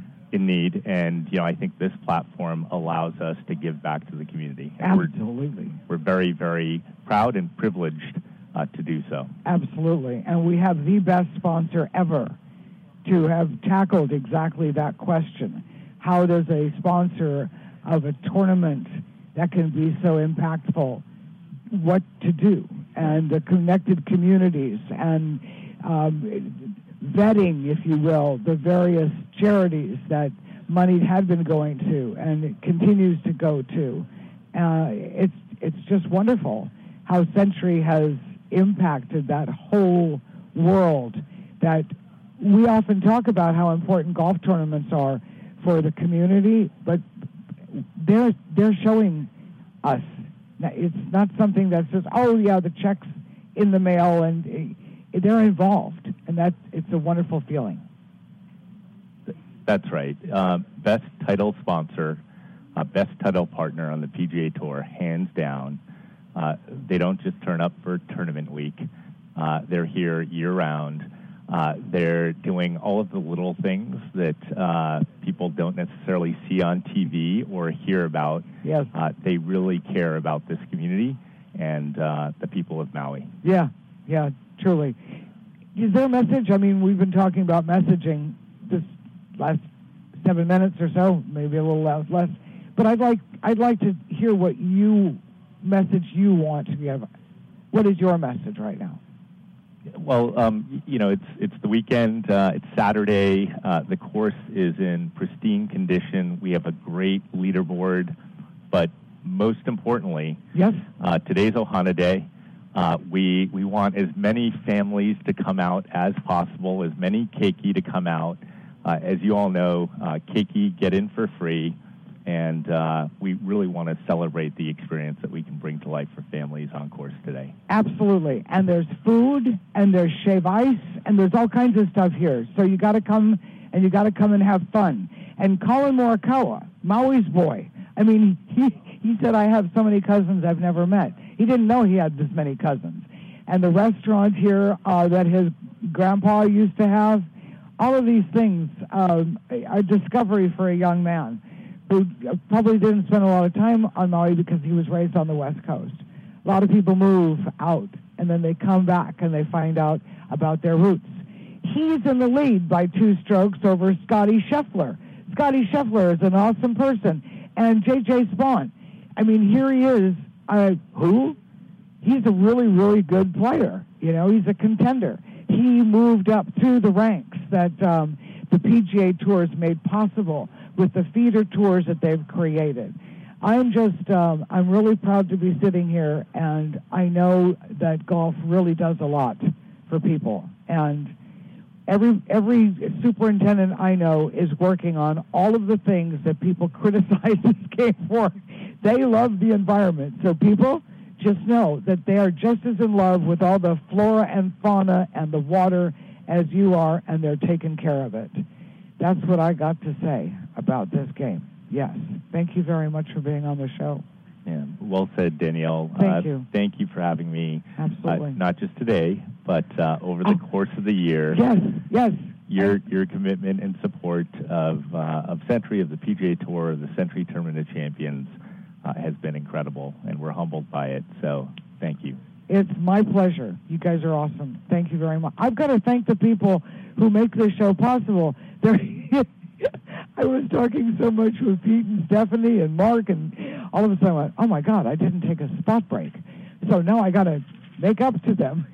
and, I think this platform allows us to give back to the community. And Absolutely. We're very, very proud and privileged to do so. Absolutely. And we have the best sponsor ever to have tackled exactly that question. How does a sponsor of a tournament that can be so impactful, what to do, and the connected communities and vetting, if you will, the various charities that money had been going to and it continues to go to. It's just wonderful how Century has impacted that whole world. That we often talk about how important golf tournaments are for the community, but they're showing us. It's not something that says, oh yeah, the check's in the mail, and they're involved, and it's a wonderful feeling. That's right. Best title sponsor, best title partner on the PGA Tour, hands down. They don't just turn up for tournament week. They're here year-round. They're doing all of the little things that people don't necessarily see on TV or hear about. Yes. They really care about this community and the people of Maui. Yeah, truly. Is there a message? I mean, we've been talking about messaging this last 7 minutes or so, maybe a little less. But I'd like to hear what message you want to give. What is your message right now? Well, it's the weekend. It's Saturday. The course is in pristine condition. We have a great leaderboard, but most importantly, yes, today's Ohana Day. We want as many families to come out as possible, as many keiki to come out. As you all know, keiki get in for free, and we really want to celebrate the experience that we can bring to life for families on course today. Absolutely. And there's food, and there's shave ice, and there's all kinds of stuff here. So you got to come, and you got to come and have fun. And Colin Morikawa, Maui's boy, I mean, he said, I have so many cousins I've never met. He didn't know he had this many cousins. And the restaurant here that his grandpa used to have, all of these things are a discovery for a young man who probably didn't spend a lot of time on Maui because he was raised on the West Coast. A lot of people move out, and then they come back and they find out about their roots. He's in the lead by 2 strokes over Scotty Scheffler. Scotty Scheffler is an awesome person. And J.J. Spaun. I mean, here he is. Who? He's a really, really good player. You know, he's a contender. He moved up through the ranks that the PGA Tour has made possible with the feeder tours that they've created. I'm really proud to be sitting here, and I know that golf really does a lot for people. And every superintendent I know is working on all of the things that people criticize this game for. They love the environment. So people, just know that they are just as in love with all the flora and fauna and the water as you are, and they're taking care of it. That's what I got to say about this game. Yes. Thank you very much for being on the show. Yeah, well said, Danielle. Thank you. Thank you for having me. Absolutely. Not just today, but over the course of the year. Yes. Your commitment and support of Sentry, of the PGA Tour, of the Sentry Tournament of Champions has been incredible, and we're humbled by it. So thank you. It's my pleasure. You guys are awesome. Thank you very much. I've got to thank the people who make this show possible. I was talking so much with Pete and Stephanie and Mark, and all of a sudden I went, oh my God, I didn't take a spot break. So now I got to make up to them.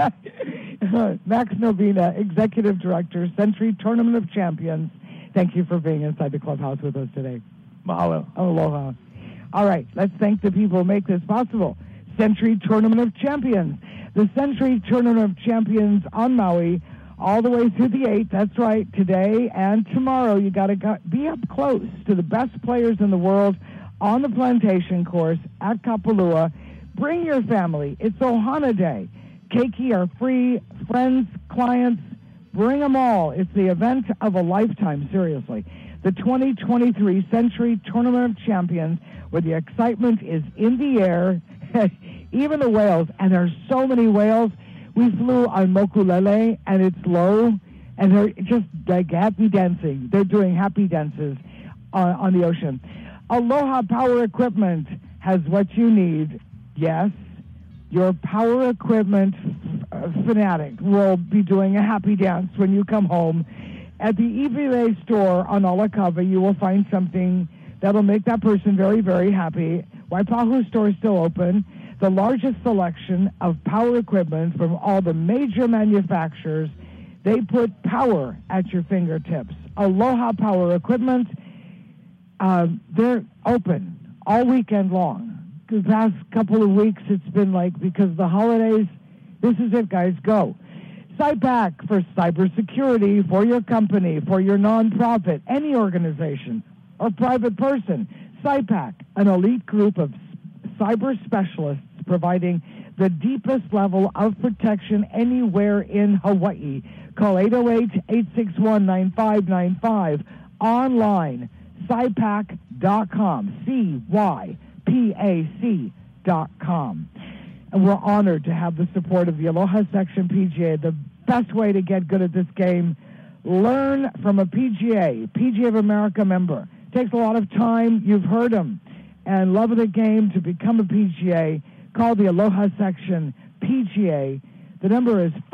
Max Novina, Executive Director, Sentry Tournament of Champions. Thank you for being inside the clubhouse with us today. Mahalo. Aloha. All right, let's thank the people who make this possible. Sentry Tournament of Champions. The Sentry Tournament of Champions on Maui, all the way through the 8th. That's right, today and tomorrow. You got to be up close to the best players in the world on the plantation course at Kapalua. Bring your family. It's Ohana Day. Keiki are free. Friends, clients, bring them all. It's the event of a lifetime, seriously. The 2023 Sentry Tournament of Champions, where the excitement is in the air. Even the whales, and there's so many whales. We flew on Mokulele, and it's low, and they're just like happy dancing. They're doing happy dances on the ocean. Aloha Power Equipment has what you need. Yes, your power equipment fanatic will be doing a happy dance when you come home. At the Iwilei store on Olakava, you will find something that'll make that person very, very happy. Waipahu store is still open. The largest selection of power equipment from all the major manufacturers. They put power at your fingertips. Aloha Power Equipment, they're open all weekend long. The past couple of weeks, it's been like, because of the holidays, this is it, guys, go. SIPAC for cybersecurity for your company, for your nonprofit, any organization or private person. SIPAC, an elite group of cyber specialists providing the deepest level of protection anywhere in Hawaii. Call 808-861-9595. Online, CyPac.com, CYPAC.com. And we're honored to have the support of the Aloha Section PGA. The best way to get good at this game, learn from a PGA of America member. Takes a lot of time. You've heard them. And love of the game to become a PGA. Call the Aloha Section PGA. The number is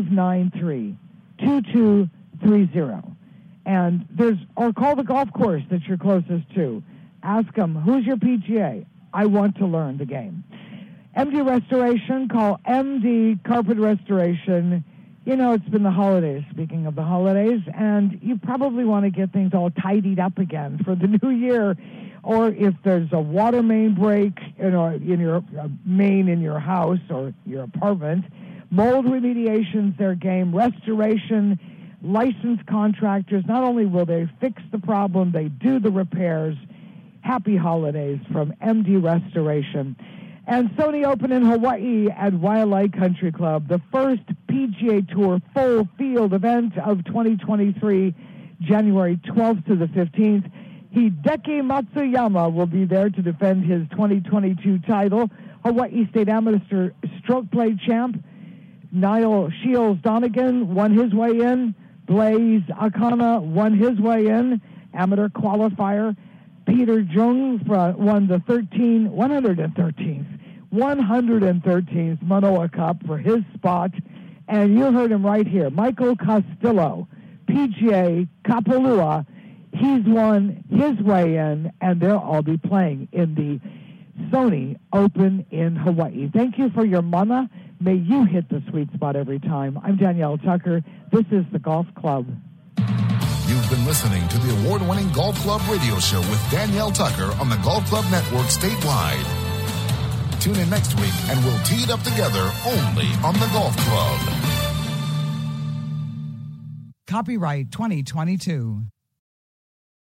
593-2230. And or call the golf course that you're closest to. Ask them, who's your PGA? I want to learn the game. MD Restoration, call MD Carpet Restoration. You know, it's been the holidays, speaking of the holidays, and you probably want to get things all tidied up again for the new year. Or if there's a water main break, in your main in your house or your apartment, mold remediation's their game. Restoration, licensed contractors, not only will they fix the problem, they do the repairs. Happy holidays from MD Restoration. And Sony Open in Hawaii at Waialae Country Club, the first PGA Tour full field event of 2023, January 12th to the 15th. Hideki Matsuyama will be there to defend his 2022 title. Hawaii State Amateur Stroke Play champ Niall Shields Donegan won his way in. Blaze Akana won his way in. Amateur qualifier. Peter Jung won the 113th Manoa Cup for his spot. And you heard him right here. Michael Castillo, PGA Kapalua. He's won his way in, and they'll all be playing in the Sony Open in Hawaii. Thank you for your mana. May you hit the sweet spot every time. I'm Danielle Tucker. This is the Golf Club. You've been listening to the award-winning Golf Club radio show with Danielle Tucker on the Golf Club Network statewide. Tune in next week and we'll tee it up together only on the Golf Club. Copyright 2022.